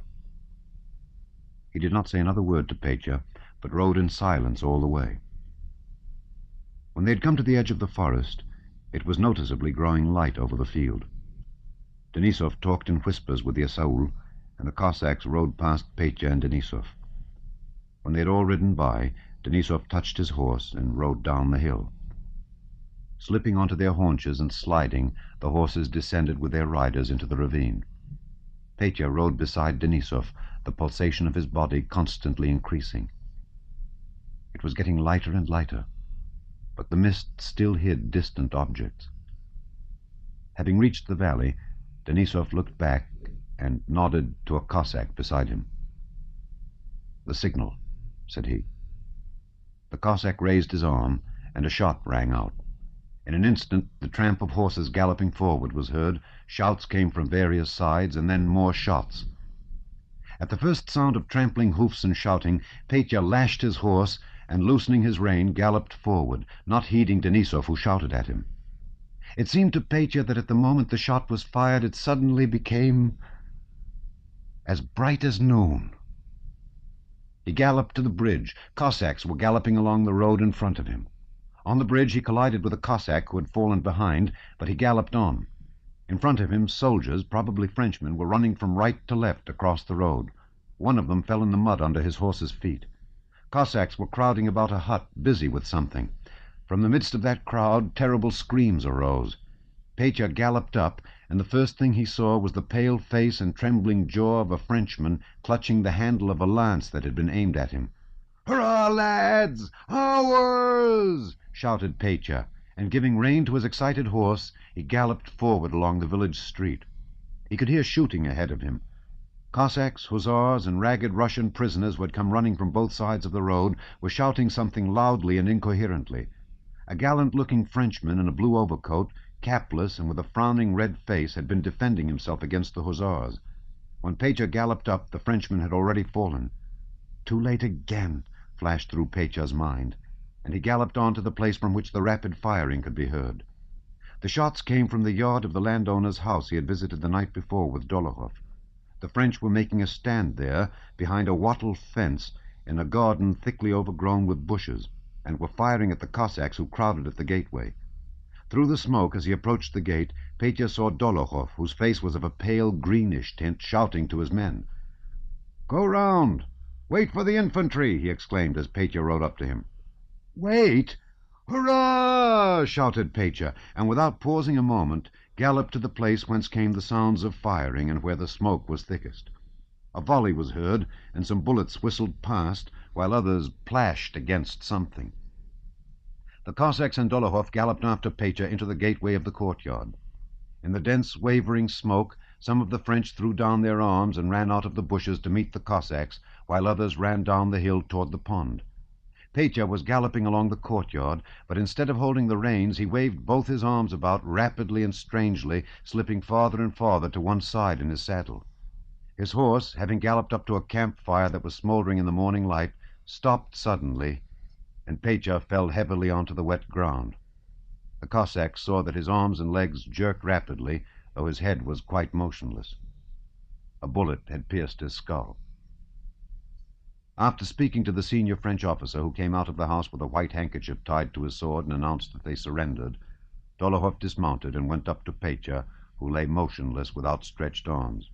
He did not say another word to Petya, but rode in silence all the way. When they had come to the edge of the forest, it was noticeably growing light over the field. Denisov talked in whispers with the Isaul, and the Cossacks rode past Petya and Denisov. When they had all ridden by, Denisov touched his horse and rode down the hill. Slipping onto their haunches and sliding, the horses descended with their riders into the ravine. Petya rode beside Denisov, the pulsation of his body constantly increasing. It was getting lighter and lighter, but the mist still hid distant objects. Having reached the valley, Denisov looked back and nodded to a Cossack beside him. "The signal," said he. The Cossack raised his arm, and a shot rang out. In an instant the tramp of horses galloping forward was heard, shouts came from various sides, and then more shots. At the first sound of trampling hoofs and shouting, Petya lashed his horse, and loosening his rein, galloped forward, not heeding Denisov, who shouted at him. It seemed to Petya that at the moment the shot was fired it suddenly became as bright as noon. He galloped to the bridge. Cossacks were galloping along the road in front of him. On the bridge he collided with a Cossack who had fallen behind, but he galloped on. In front of him, soldiers, probably Frenchmen, were running from right to left across the road. One of them fell in the mud under his horse's feet. Cossacks were crowding about a hut, busy with something. From the midst of that crowd, terrible screams arose. Petya galloped up, and the first thing he saw was the pale face and trembling jaw of a Frenchman clutching the handle of a lance that had been aimed at him. "Hurrah, lads! Ours!" shouted Petya, and giving rein to his excited horse, he galloped forward along the village street. He could hear shooting ahead of him. Cossacks, hussars, and ragged Russian prisoners who had come running from both sides of the road were shouting something loudly and incoherently. A gallant-looking Frenchman in a blue overcoat, capless and with a frowning red face, had been defending himself against the hussars. When Petya galloped up, the Frenchman had already fallen. Too late again, flashed through Petya's mind, and he galloped on to the place from which the rapid firing could be heard. The shots came from the yard of the landowner's house he had visited the night before with Dolokhov. The French were making a stand there, behind a wattled fence, in a garden thickly overgrown with bushes, and were firing at the Cossacks who crowded at the gateway. Through the smoke, as he approached the gate, Petya saw Dolokhov, whose face was of a pale greenish tint, shouting to his men. "Go round! Wait for the infantry!" he exclaimed as Petya rode up to him. "Wait? Hurrah!" shouted Petya, and without pausing a moment, galloped to the place whence came the sounds of firing and where the smoke was thickest. A volley was heard, and some bullets whistled past, while others plashed against something. The Cossacks and Dolokhov galloped after Petya into the gateway of the courtyard. In the dense, wavering smoke, some of the French threw down their arms and ran out of the bushes to meet the Cossacks, while others ran down the hill toward the pond. Petya was galloping along the courtyard, but instead of holding the reins, he waved both his arms about rapidly and strangely, slipping farther and farther to one side in his saddle. His horse, having galloped up to a campfire that was smoldering in the morning light, stopped suddenly, and Petya fell heavily onto the wet ground. The Cossacks saw that his arms and legs jerked rapidly, though his head was quite motionless. A bullet had pierced his skull. After speaking to the senior French officer, who came out of the house with a white handkerchief tied to his sword and announced that they surrendered, Dolokhov dismounted and went up to Petya, who lay motionless with outstretched arms.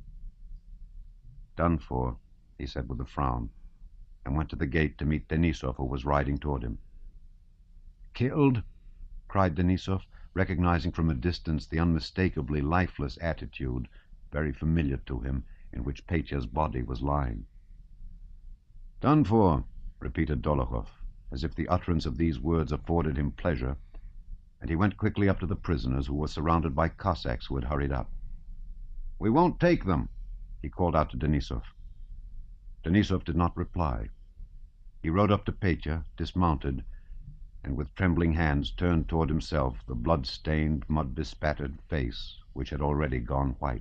"Done for," he said with a frown, and went to the gate to meet Denisov, who was riding toward him. "Killed?" cried Denisov, recognizing from a distance the unmistakably lifeless attitude, very familiar to him, in which Petya's body was lying. "Done for," repeated Dolokhov, as if the utterance of these words afforded him pleasure, and he went quickly up to the prisoners, who were surrounded by Cossacks who had hurried up. "We won't take them," he called out to Denisov. Denisov did not reply. He rode up to Petya, dismounted, and with trembling hands turned toward himself the blood-stained, mud-bespattered face which had already gone white.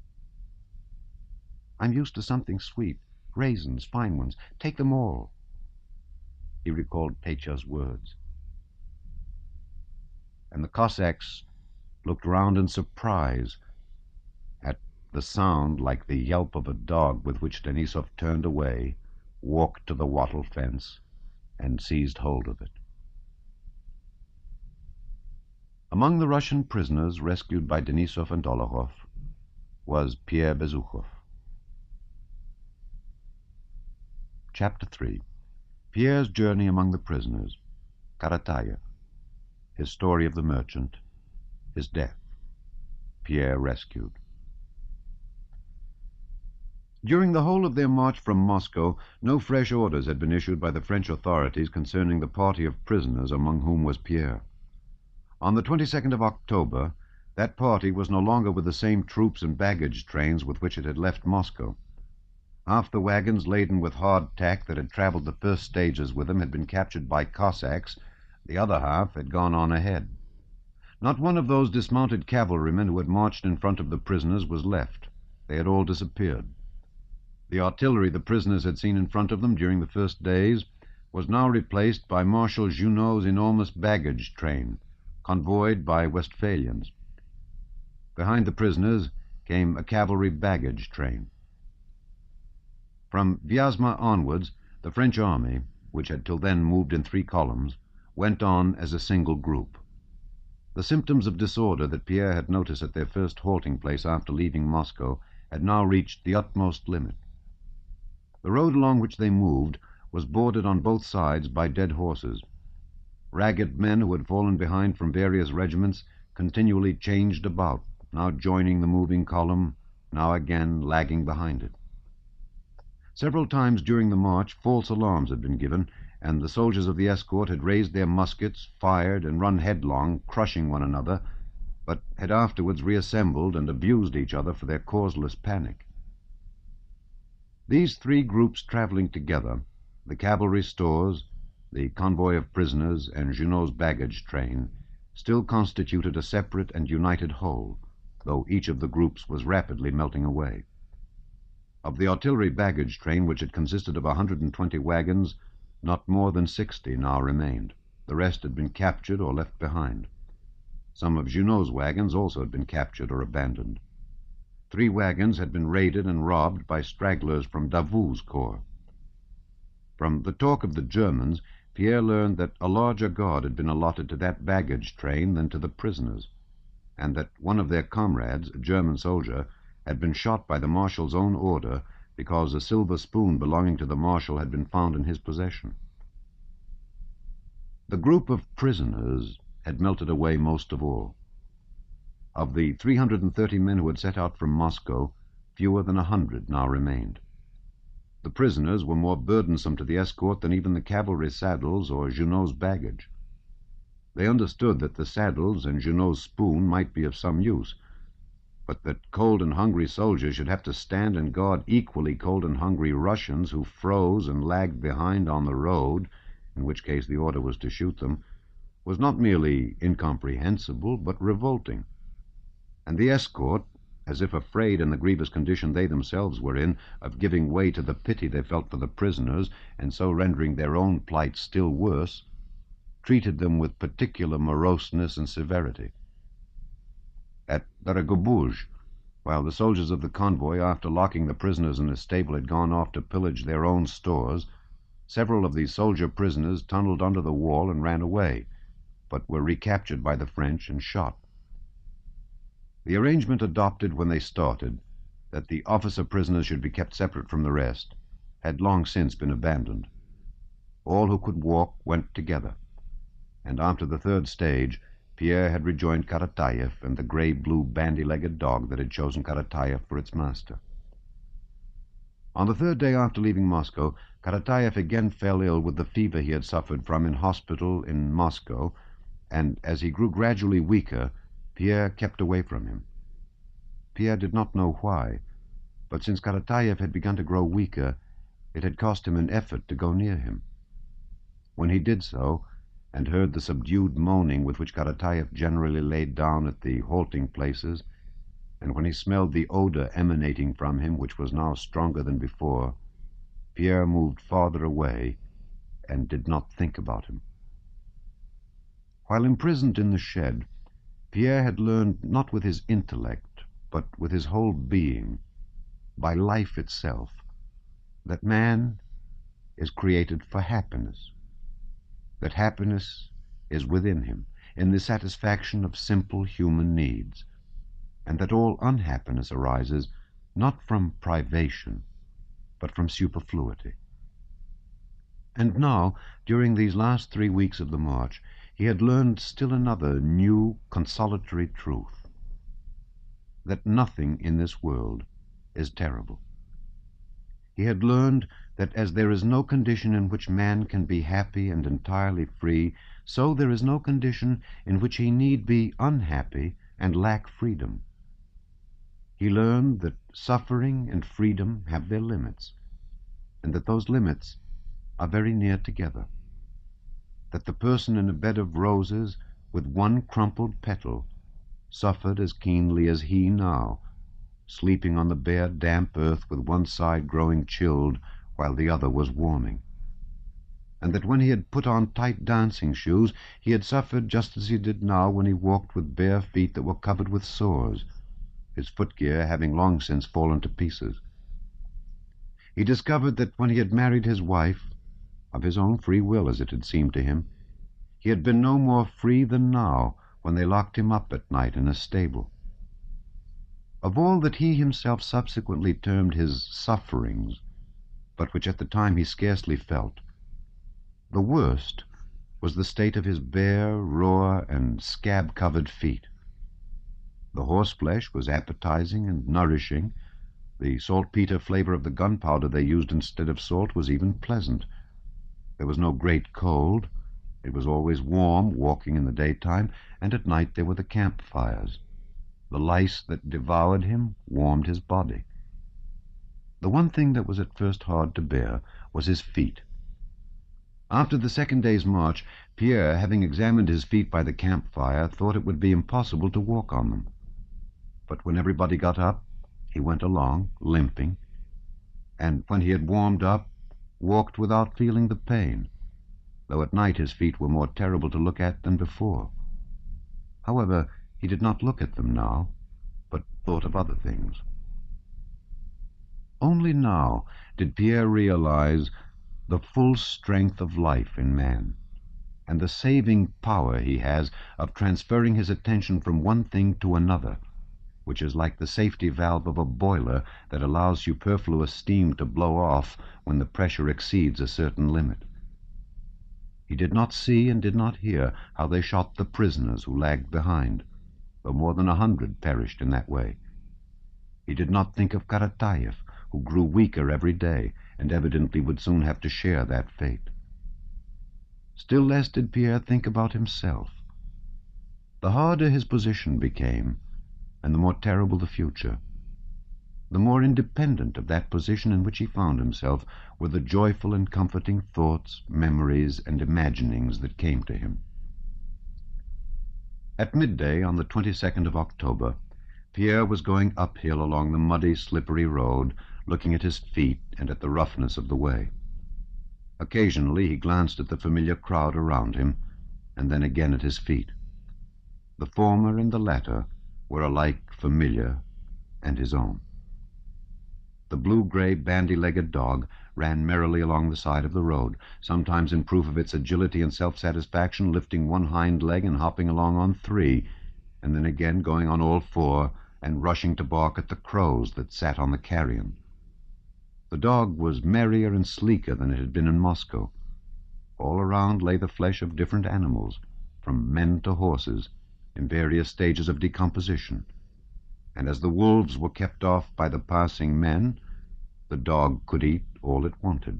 "I'm used to something sweet. Raisins, fine ones. Take them all." He recalled Petya's words. And the Cossacks looked round in surprise at the sound, like the yelp of a dog, with which Denisov turned away, walked to the wattle fence, and seized hold of it. Among the Russian prisoners rescued by Denisov and Dolokhov was Pierre Bezukhov. Chapter three. Pierre's journey among the prisoners. Karatayev. His story of the merchant. His death. Pierre rescued. During the whole of their march from Moscow, no fresh orders had been issued by the French authorities concerning the party of prisoners among whom was Pierre. On the twenty-second of October, that party was no longer with the same troops and baggage trains with which it had left Moscow. Half the wagons laden with hardtack that had traveled the first stages with them had been captured by Cossacks. The other half had gone on ahead. Not one of those dismounted cavalrymen who had marched in front of the prisoners was left. They had all disappeared. The artillery the prisoners had seen in front of them during the first days was now replaced by Marshal Junot's enormous baggage train, convoyed by Westphalians. Behind the prisoners came a cavalry baggage train. From Vyazma onwards, the French army, which had till then moved in three columns, went on as a single group. The symptoms of disorder that Pierre had noticed at their first halting place after leaving Moscow had now reached the utmost limit. The road along which they moved was bordered on both sides by dead horses. Ragged men who had fallen behind from various regiments continually changed about, now joining the moving column, now again lagging behind it. Several times during the march false alarms had been given, and the soldiers of the escort had raised their muskets, fired, and run headlong, crushing one another, but had afterwards reassembled and abused each other for their causeless panic. These three groups traveling together, the cavalry stores, the convoy of prisoners, and Junot's baggage train, still constituted a separate and united whole, though each of the groups was rapidly melting away. Of the artillery baggage train, which had consisted of a hundred and twenty wagons, not more than sixty now remained. The rest had been captured or left behind. Some of Junot's wagons also had been captured or abandoned. Three wagons had been raided and robbed by stragglers from Davout's corps. From the talk of the Germans, Pierre learned that a larger guard had been allotted to that baggage train than to the prisoners, and that one of their comrades, a German soldier, had been shot by the marshal's own order because a silver spoon belonging to the marshal had been found in his possession. The group of prisoners had melted away most of all. Of the three hundred and thirty men who had set out from Moscow, fewer than a hundred now remained. The prisoners were more burdensome to the escort than even the cavalry saddles or Junot's baggage. They understood that the saddles and Junot's spoon might be of some use, but that cold and hungry soldiers should have to stand and guard equally cold and hungry Russians who froze and lagged behind on the road, in which case the order was to shoot them, was not merely incomprehensible, but revolting. And the escort, as if afraid in the grievous condition they themselves were in of giving way to the pity they felt for the prisoners, and so rendering their own plight still worse, treated them with particular moroseness and severity. At Daragobuzh, while the soldiers of the convoy, after locking the prisoners in a stable, had gone off to pillage their own stores, several of these soldier prisoners tunneled under the wall and ran away, but were recaptured by the French and shot. The arrangement adopted when they started, that the officer prisoners should be kept separate from the rest, had long since been abandoned. All who could walk went together, and after the third stage, Pierre had rejoined Karatayev and the gray-blue bandy-legged dog that had chosen Karatayev for its master. On the third day after leaving Moscow, Karatayev again fell ill with the fever he had suffered from in hospital in Moscow, and as he grew gradually weaker, Pierre kept away from him. Pierre did not know why, but since Karatayev had begun to grow weaker, it had cost him an effort to go near him. When he did so, and heard the subdued moaning with which Karatayev generally laid down at the halting places, and when he smelled the odor emanating from him, which was now stronger than before, Pierre moved farther away and did not think about him. While imprisoned in the shed, Pierre had learned not with his intellect, but with his whole being, by life itself, that man is created for happiness, that happiness is within him, in the satisfaction of simple human needs, and that all unhappiness arises not from privation, but from superfluity. And now, during these last three weeks of the march, he had learned still another new consolatory truth, that nothing in this world is terrible. He had learned that as there is no condition in which man can be happy and entirely free, so there is no condition in which he need be unhappy and lack freedom. He learned that suffering and freedom have their limits, and that those limits are very near together, that the person in a bed of roses with one crumpled petal suffered as keenly as he now, sleeping on the bare damp earth with one side growing chilled while the other was warming, and that when he had put on tight dancing shoes he had suffered just as he did now when he walked with bare feet that were covered with sores, his footgear having long since fallen to pieces. He discovered that when he had married his wife, of his own free will as it had seemed to him, he had been no more free than now when they locked him up at night in a stable. Of all that he himself subsequently termed his sufferings, but which at the time he scarcely felt, the worst was the state of his bare, raw, and scab-covered feet, The horseflesh was appetizing and nourishing. The saltpeter flavor of the gunpowder they used instead of salt was even pleasant. There was no great cold. It was always warm, walking in the daytime, and at night there were the campfires. The lice that devoured him warmed his body. The one thing that was at first hard to bear was his feet. After the second day's march, Pierre, having examined his feet by the campfire, thought it would be impossible to walk on them. But when everybody got up, he went along, limping, and when he had warmed up, walked without feeling the pain, though at night his feet were more terrible to look at than before. However, he did not look at them now, but thought of other things. Only now did Pierre realize the full strength of life in man, and the saving power he has of transferring his attention from one thing to another, which is like the safety valve of a boiler that allows superfluous steam to blow off when the pressure exceeds a certain limit. He did not see and did not hear how they shot the prisoners who lagged behind, though more than a hundred perished in that way. He did not think of Karatayev, who grew weaker every day, and evidently would soon have to share that fate. Still less did Pierre think about himself. The harder his position became, and the more terrible the future, the more independent of that position in which he found himself were the joyful and comforting thoughts, memories, and imaginings that came to him. At midday on the twenty-second of October, Pierre was going uphill along the muddy, slippery road, looking at his feet and at the roughness of the way. Occasionally he glanced at the familiar crowd around him, and then again at his feet. The former and the latter were alike familiar and his own. The blue-gray, bandy-legged dog ran merrily along the side of the road, sometimes in proof of its agility and self-satisfaction, lifting one hind leg and hopping along on three, and then again going on all four and rushing to bark at the crows that sat on the carrion. The dog was merrier and sleeker than it had been in Moscow. All around lay the flesh of different animals, from men to horses, in various stages of decomposition, and as the wolves were kept off by the passing men, the dog could eat all it wanted.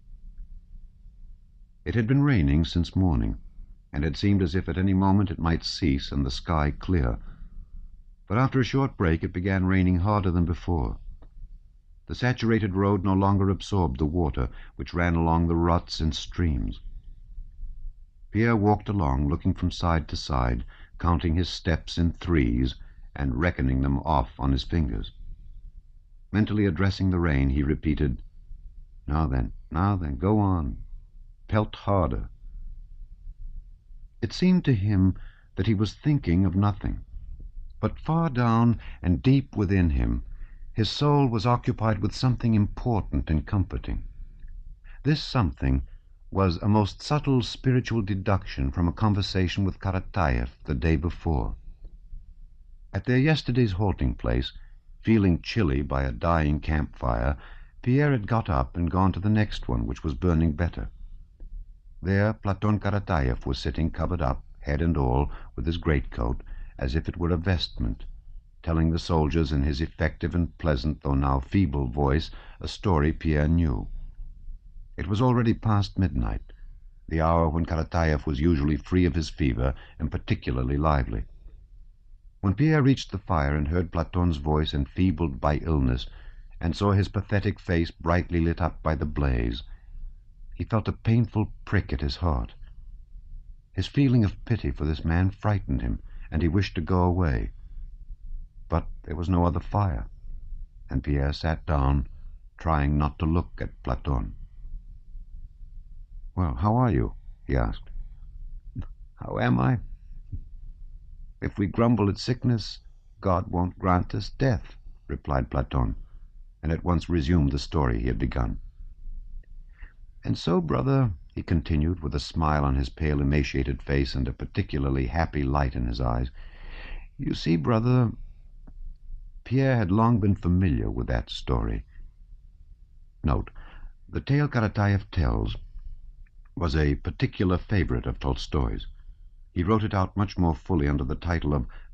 It had been raining since morning, and it seemed as if at any moment it might cease and the sky clear. But after a short break it began raining harder than before. The saturated road no longer absorbed the water which ran along the ruts and streams. Pierre walked along, looking from side to side, counting his steps in threes and reckoning them off on his fingers. Mentally addressing the rain, he repeated, "Now then, now then, go on. Pelt harder." It seemed to him that he was thinking of nothing, but far down and deep within him, his soul was occupied with something important and comforting. This something was a most subtle spiritual deduction from a conversation with Karatayev the day before. At their yesterday's halting place, feeling chilly by a dying campfire, Pierre had got up and gone to the next one, which was burning better. There Platon Karatayev was sitting covered up, head and all, with his greatcoat, as if it were a vestment, telling the soldiers in his effective and pleasant, though now feeble voice, a story Pierre knew. It was already past midnight, the hour when Karatayev was usually free of his fever and particularly lively. When Pierre reached the fire and heard Platon's voice enfeebled by illness, and saw his pathetic face brightly lit up by the blaze, he felt a painful prick at his heart. His feeling of pity for this man frightened him, and he wished to go away. But there was no other fire, and Pierre sat down, trying not to look at Platon. "Well, how are you?" he asked. "How am I? If we grumble at sickness, God won't grant us death," replied Platon, and at once resumed the story he had begun. "And so, brother," he continued, with a smile on his pale, emaciated face and a particularly happy light in his eyes, "you see, brother—" Pierre had long been familiar with that story. Note, the tale Karatayev tells was a particular favorite of Tolstoy's. He wrote it out much more fully under the title of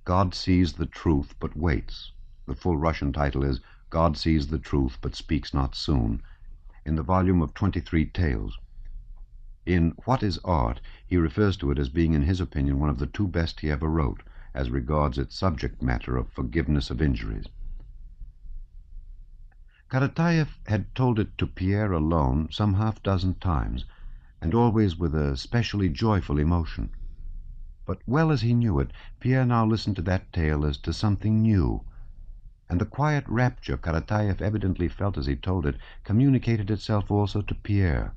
God Sees the Truth But Waits. The full Russian title is God Sees the Truth But Speaks Not Soon, in the volume of twenty-three tales. In What is Art, he refers to it as being, in his opinion, one of the two best he ever wrote, as regards its subject matter of forgiveness of injuries. Karatayev had told it to Pierre alone some half-dozen times, and always with a specially joyful emotion. But well as he knew it, Pierre now listened to that tale as to something new, and the quiet rapture Karatayev evidently felt as he told it communicated itself also to Pierre.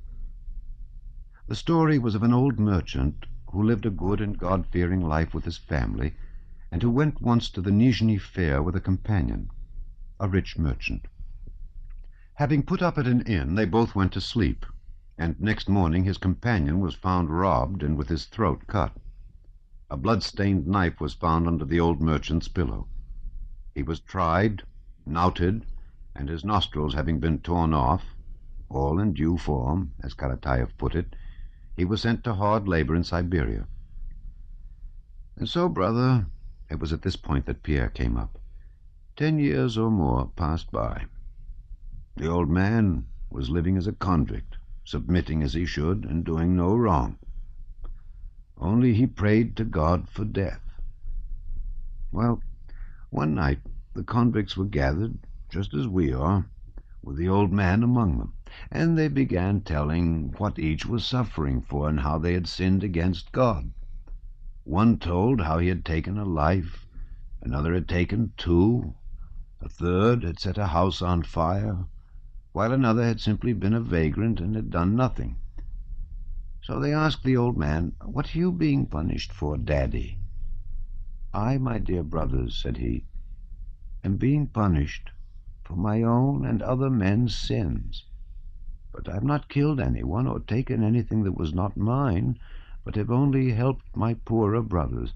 The story was of an old merchant who lived a good and God-fearing life with his family, and who went once to the Nizhny Fair with a companion, a rich merchant. Having put up at an inn, they both went to sleep, and next morning his companion was found robbed and with his throat cut. A blood-stained knife was found under the old merchant's pillow. He was tried, knouted, and his nostrils having been torn off, all in due form, as Karatayev put it, he was sent to hard labor in Siberia. And so, brother, it was at this point that Pierre came up. Ten years or more passed by. The old man was living as a convict, submitting as he should, and doing no wrong. Only he prayed to God for death. Well, one night the convicts were gathered, just as we are, with the old man among them, and they began telling what each was suffering for and how they had sinned against God. One told how he had taken a life, another had taken two, a third had set a house on fire, while another had simply been a vagrant and had done nothing. So they asked the old man, "What are you being punished for, Daddy?" "I, my dear brothers," said he, "am being punished for my own and other men's sins. But I have not killed anyone or taken anything that was not mine, but have only helped my poorer brothers.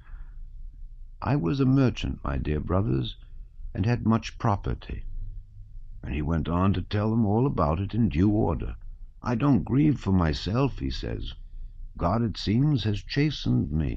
I was a merchant, my dear brothers, and had much property." And he went on to tell them all about it in due order. "I don't grieve for myself," he says. "God, it seems, has chastened me.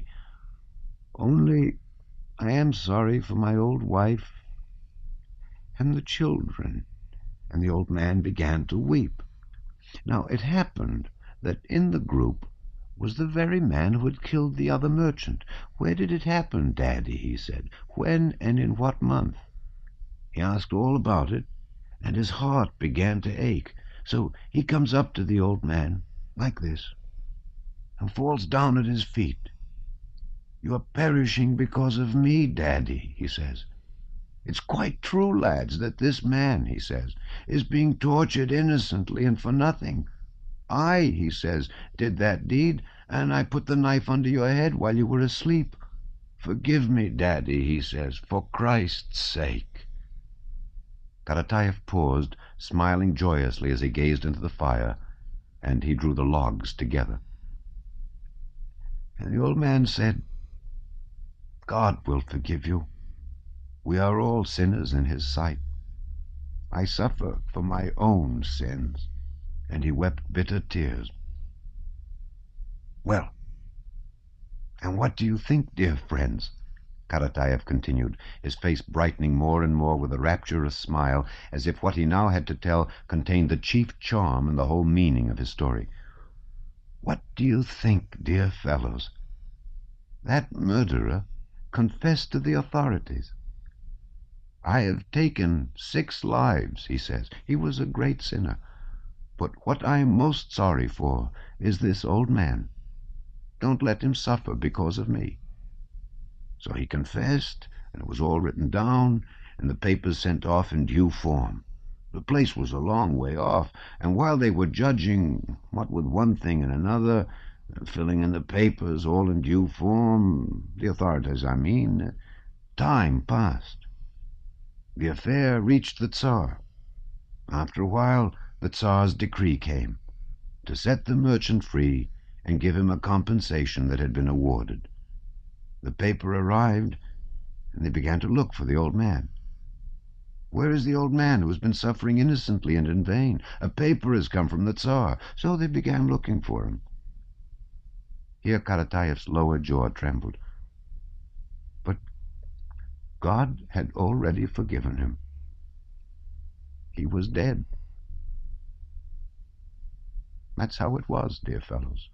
Only I am sorry for my old wife and the children." And the old man began to weep. Now it happened that in the group was the very man who had killed the other merchant. "Where did it happen, Daddy?" he said. "When and in what month?" He asked all about it, and his heart began to ache. So he comes up to the old man, like this, and falls down at his feet. "You are perishing because of me, Daddy," he says. "It's quite true, lads, that this man," he says, "is being tortured innocently and for nothing. I," he says, "did that deed, and I put the knife under your head while you were asleep. Forgive me, Daddy," he says, "for Christ's sake." Karatayev paused, smiling joyously as he gazed into the fire, and he drew the logs together. And the old man said, "God will forgive you. We are all sinners in his sight. I suffer for my own sins." And he wept bitter tears. "Well, and what do you think, dear friends?" Karatayev continued, his face brightening more and more with a rapturous smile, as if what he now had to tell contained the chief charm and the whole meaning of his story. "What do you think, dear fellows? That murderer confessed to the authorities. 'I have taken six lives,' he says. 'He was a great sinner. But what I am most sorry for is this old man. Don't let him suffer because of me.' So he confessed, and it was all written down, and the papers sent off in due form. The place was a long way off, and while they were judging, what with one thing and another, filling in the papers all in due form, the authorities, I mean, time passed. The affair reached the Tsar. After a while, the Tsar's decree came, to set the merchant free and give him a compensation that had been awarded. The paper arrived, and they began to look for the old man. 'Where is the old man who has been suffering innocently and in vain? A paper has come from the Tsar.' So they began looking for him." Here Karatayev's lower jaw trembled. "But God had already forgiven him. He was dead. That's how it was, dear fellows.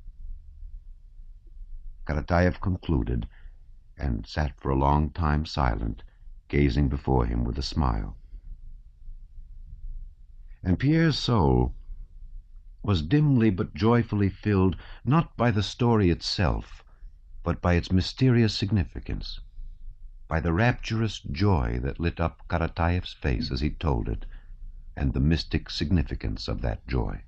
Karatayev concluded, and sat for a long time silent, gazing before him with a smile. And Pierre's soul was dimly but joyfully filled, not by the story itself, but by its mysterious significance, by the rapturous joy that lit up Karatayev's face as he told it, and the mystic significance of that joy.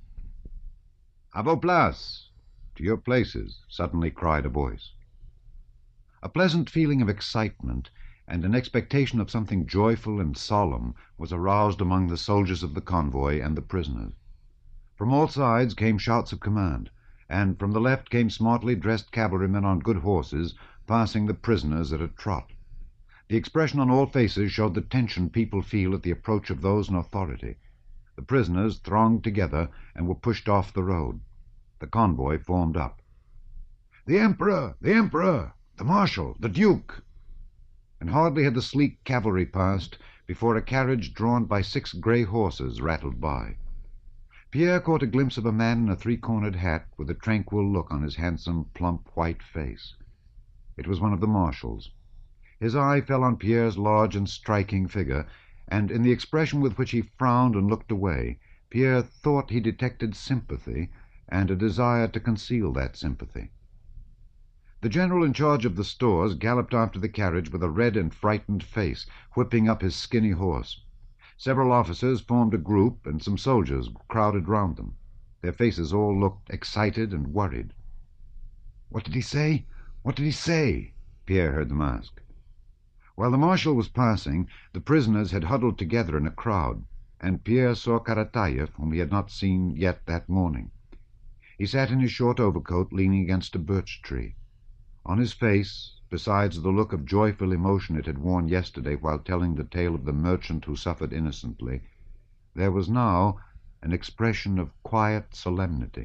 "A vos places! To your places!" suddenly cried a voice. A pleasant feeling of excitement and an expectation of something joyful and solemn was aroused among the soldiers of the convoy and the prisoners. From all sides came shouts of command, and from the left came smartly dressed cavalrymen on good horses, passing the prisoners at a trot. The expression on all faces showed the tension people feel at the approach of those in authority. The prisoners thronged together and were pushed off the road. The convoy formed up. "The Emperor! The Emperor! The Marshal! The Duke!" And hardly had the sleek cavalry passed before a carriage drawn by six grey horses rattled by. Pierre caught a glimpse of a man in a three-cornered hat with a tranquil look on his handsome, plump, white face. It was one of the marshals. His eye fell on Pierre's large and striking figure, and in the expression with which he frowned and looked away, Pierre thought he detected sympathy and a desire to conceal that sympathy. The general in charge of the stores galloped after the carriage with a red and frightened face, whipping up his skinny horse. Several officers formed a group, and some soldiers crowded round them. Their faces all looked excited and worried. "What did he say? What did he say?" Pierre heard them ask. While the marshal was passing, the prisoners had huddled together in a crowd, and Pierre saw Karatayev, whom he had not seen yet that morning. He sat in his short overcoat, leaning against a birch tree. On his face, besides the look of joyful emotion it had worn yesterday while telling the tale of the merchant who suffered innocently, there was now an expression of quiet solemnity.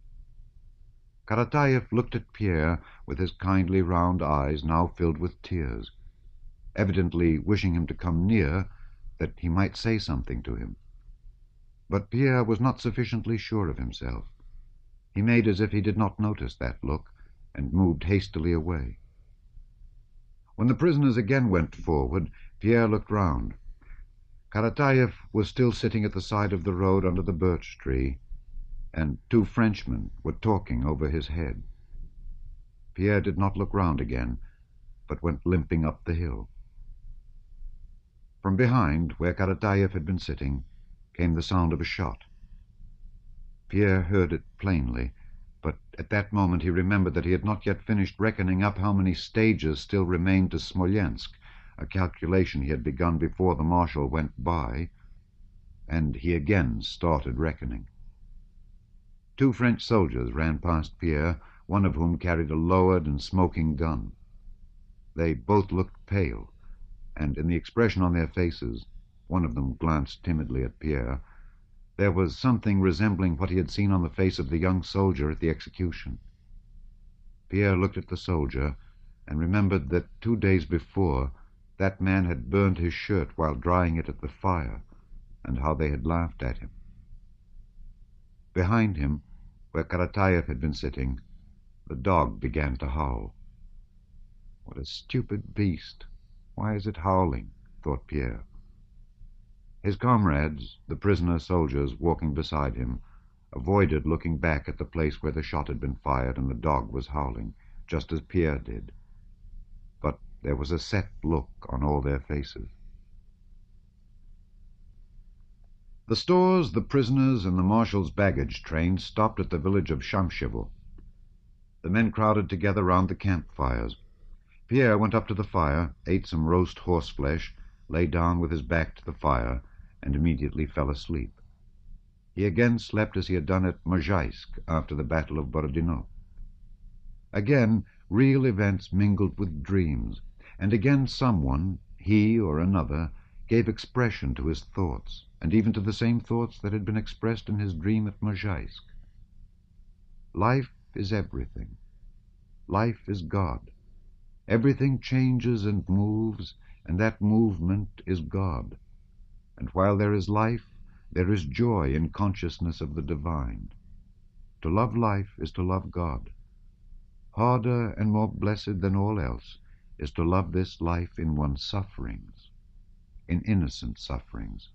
Karatayev looked at Pierre with his kindly round eyes now filled with tears, evidently wishing him to come near that he might say something to him. But Pierre was not sufficiently sure of himself. He made as if he did not notice that look, and moved hastily away. When the prisoners again went forward, Pierre looked round. Karatayev was still sitting at the side of the road under the birch tree, and two Frenchmen were talking over his head. Pierre did not look round again, but went limping up the hill. From behind, where Karatayev had been sitting, came the sound of a shot. Pierre heard it plainly, but at that moment he remembered that he had not yet finished reckoning up how many stages still remained to Smolensk, a calculation he had begun before the marshal went by, and he again started reckoning. Two French soldiers ran past Pierre, one of whom carried a lowered and smoking gun. They both looked pale, and in the expression on their faces, one of them glanced timidly at Pierre, there was something resembling what he had seen on the face of the young soldier at the execution. Pierre looked at the soldier and remembered that two days before that man had burned his shirt while drying it at the fire, and how they had laughed at him. Behind him, where Karatayev had been sitting, the dog began to howl. "What a stupid beast! Why is it howling?" thought Pierre. His comrades, the prisoner soldiers walking beside him, avoided looking back at the place where the shot had been fired and the dog was howling, just as Pierre did. But there was a set look on all their faces. The stores, the prisoners, and the marshal's baggage train stopped at the village of Shamshevo. The men crowded together round the campfires. Pierre went up to the fire, ate some roast horseflesh, lay down with his back to the fire, and immediately fell asleep. He again slept as he had done at Mozhaisk after the Battle of Borodino. Again real events mingled with dreams, and again someone, he or another, gave expression to his thoughts, and even to the same thoughts that had been expressed in his dream at Mozhaisk. Life is everything. Life is God. Everything changes and moves, and that movement is God. And while there is life, there is joy in consciousness of the divine. To love life is to love God. Harder and more blessed than all else is to love this life in one's sufferings, in innocent sufferings.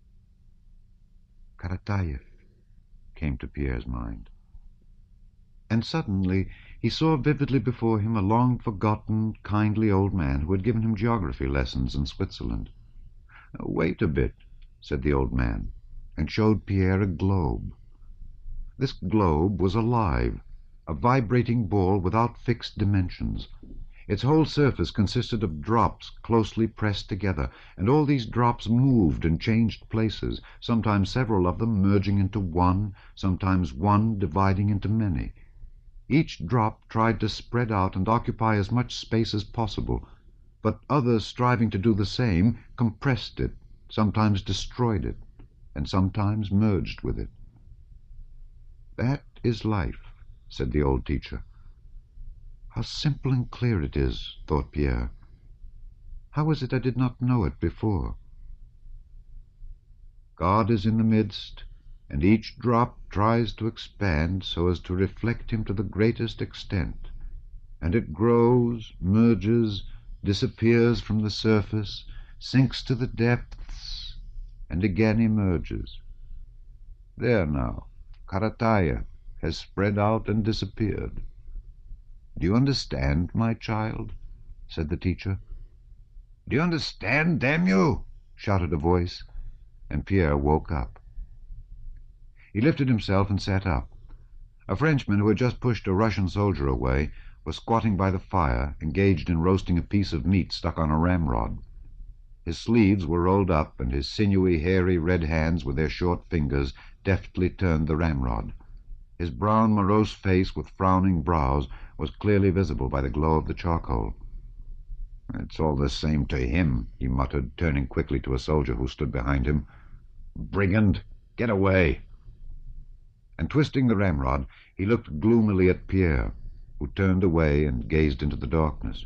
Karatayev came to Pierre's mind. And suddenly he saw vividly before him a long-forgotten, kindly old man who had given him geography lessons in Switzerland. "Wait a bit," said the old man, and showed Pierre a globe. This globe was alive, a vibrating ball without fixed dimensions. Its whole surface consisted of drops closely pressed together, and all these drops moved and changed places, sometimes several of them merging into one, sometimes one dividing into many. Each drop tried to spread out and occupy as much space as possible, but others striving to do the same compressed it, sometimes destroyed it, and sometimes merged with it. "That is life," said the old teacher. "How simple and clear it is," thought Pierre. "How is it I did not know it before?" God is in the midst, and each drop tries to expand so as to reflect him to the greatest extent, and it grows, merges, disappears from the surface, sinks to the depths, and again emerges. There now, Karatayev has spread out and disappeared. "Do you understand, my child?" said the teacher. "Do you understand, damn you?" shouted a voice, and Pierre woke up. He lifted himself and sat up. A Frenchman who had just pushed a Russian soldier away was squatting by the fire, engaged in roasting a piece of meat stuck on a ramrod. His sleeves were rolled up, and his sinewy, hairy, red hands with their short fingers deftly turned the ramrod. His brown, morose face with frowning brows was clearly visible by the glow of the charcoal. "It's all the same to him," he muttered, turning quickly to a soldier who stood behind him. "Brigand, get away!" And twisting the ramrod, he looked gloomily at Pierre, who turned away and gazed into the darkness.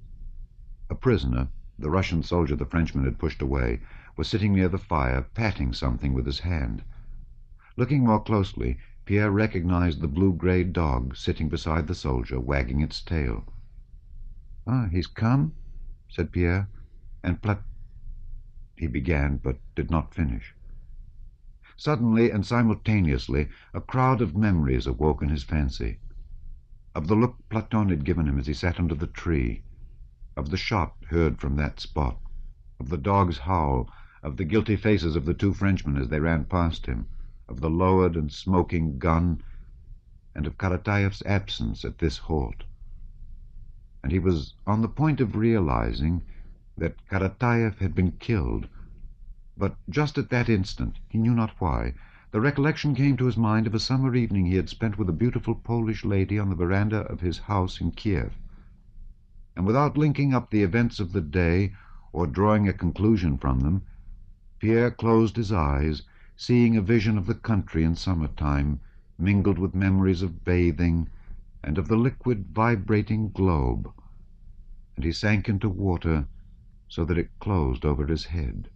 A prisoner, the Russian soldier the Frenchman had pushed away, was sitting near the fire, patting something with his hand. Looking more closely, Pierre recognized the blue-gray dog sitting beside the soldier, wagging its tail. "Ah, he's come?" said Pierre. "And Plat—" he began, but did not finish. Suddenly and simultaneously a crowd of memories awoke in his fancy. Of the look Platon had given him as he sat under the tree, of the shot heard from that spot, of the dog's howl, of the guilty faces of the two Frenchmen as they ran past him, of the lowered and smoking gun, and of Karatayev's absence at this halt. And he was on the point of realizing that Karatayev had been killed, but just at that instant, he knew not why, the recollection came to his mind of a summer evening he had spent with a beautiful Polish lady on the veranda of his house in Kiev. And without linking up the events of the day or drawing a conclusion from them, Pierre closed his eyes, seeing a vision of the country in summertime, mingled with memories of bathing and of the liquid vibrating globe, and he sank into water so that it closed over his head.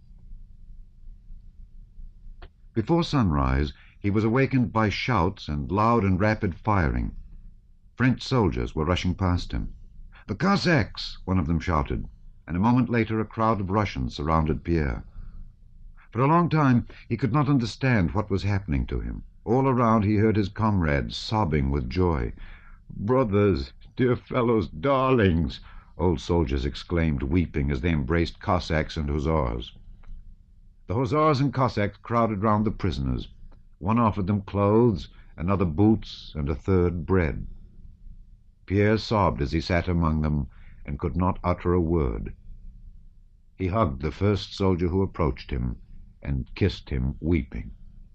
Before sunrise, he was awakened by shouts and loud and rapid firing. French soldiers were rushing past him. "The Cossacks!" one of them shouted, and a moment later a crowd of Russians surrounded Pierre. For a long time he could not understand what was happening to him. All around he heard his comrades sobbing with joy. "Brothers, dear fellows, darlings!" old soldiers exclaimed, weeping, as they embraced Cossacks and Hussars. The Hussars and Cossacks crowded round the prisoners. One offered them clothes, another boots, and a third bread. Pierre sobbed as he sat among them and could not utter a word. He hugged the first soldier who approached him and kissed him, weeping.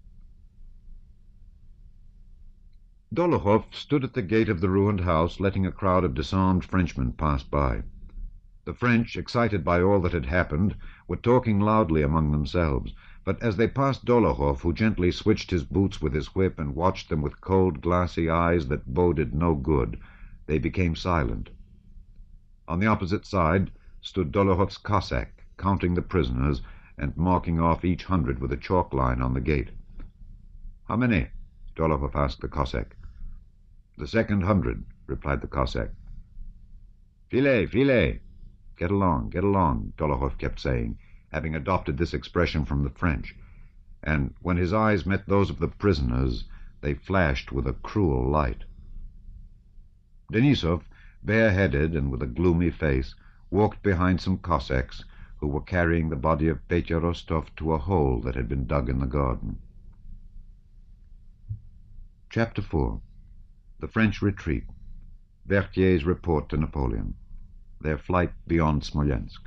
Dolokhov stood at the gate of the ruined house, letting a crowd of disarmed Frenchmen pass by. The French, excited by all that had happened, were talking loudly among themselves, but as they passed Dolokhov, who gently switched his boots with his whip and watched them with cold, glassy eyes that boded no good, they became silent. On the opposite side, stood Dolokhof's Cossack, counting the prisoners and marking off each hundred with a chalk line on the gate. "How many?" Dolokhov asked the Cossack. "The second hundred," replied the Cossack. "File, file!" "Get along, get along," Dolokhov kept saying, having adopted this expression from the French, and when his eyes met those of the prisoners, they flashed with a cruel light. Denisov, bareheaded and with a gloomy face, walked behind some Cossacks who were carrying the body of Petya Rostov to a hole that had been dug in the garden. Chapter four. The French Retreat. Berthier's Report to Napoleon. Their Flight Beyond Smolensk.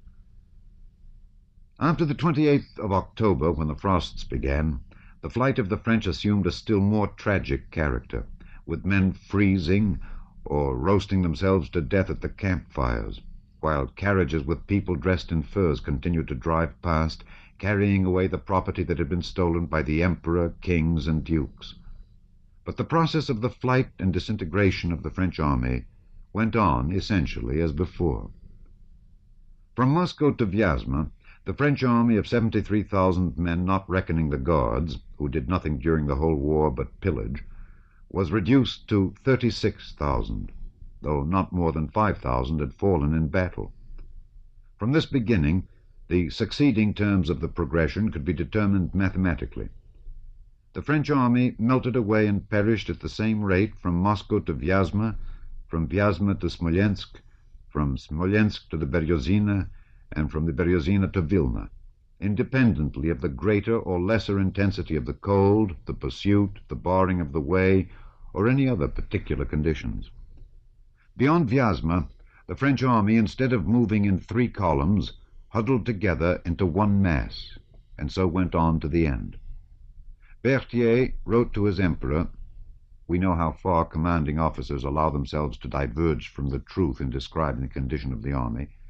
After the twenty-eighth of October, when the frosts began, the flight of the French assumed a still more tragic character, with men freezing or roasting themselves to death at the campfires, while carriages with people dressed in furs continued to drive past, carrying away the property that had been stolen by the emperor, kings, and dukes. But the process of the flight and disintegration of the French army went on essentially as before. From Moscow to Vyazma, the French army of seventy-three thousand men, not reckoning the Guards, who did nothing during the whole war but pillage, was reduced to thirty-six thousand, though not more than five thousand had fallen in battle. From this beginning, the succeeding terms of the progression could be determined mathematically. The French army melted away and perished at the same rate from Moscow to Vyazma, from Vyazma to Smolensk, from Smolensk to the Berezina, and from the Berezina to Vilna, independently of the greater or lesser intensity of the cold, the pursuit, the barring of the way, or any other particular conditions. Beyond Vyazma, the French army, instead of moving in three columns, huddled together into one mass, and so went on to the end. Berthier wrote to his emperor, we know how far commanding officers allow themselves to diverge from the truth in describing the condition of the army,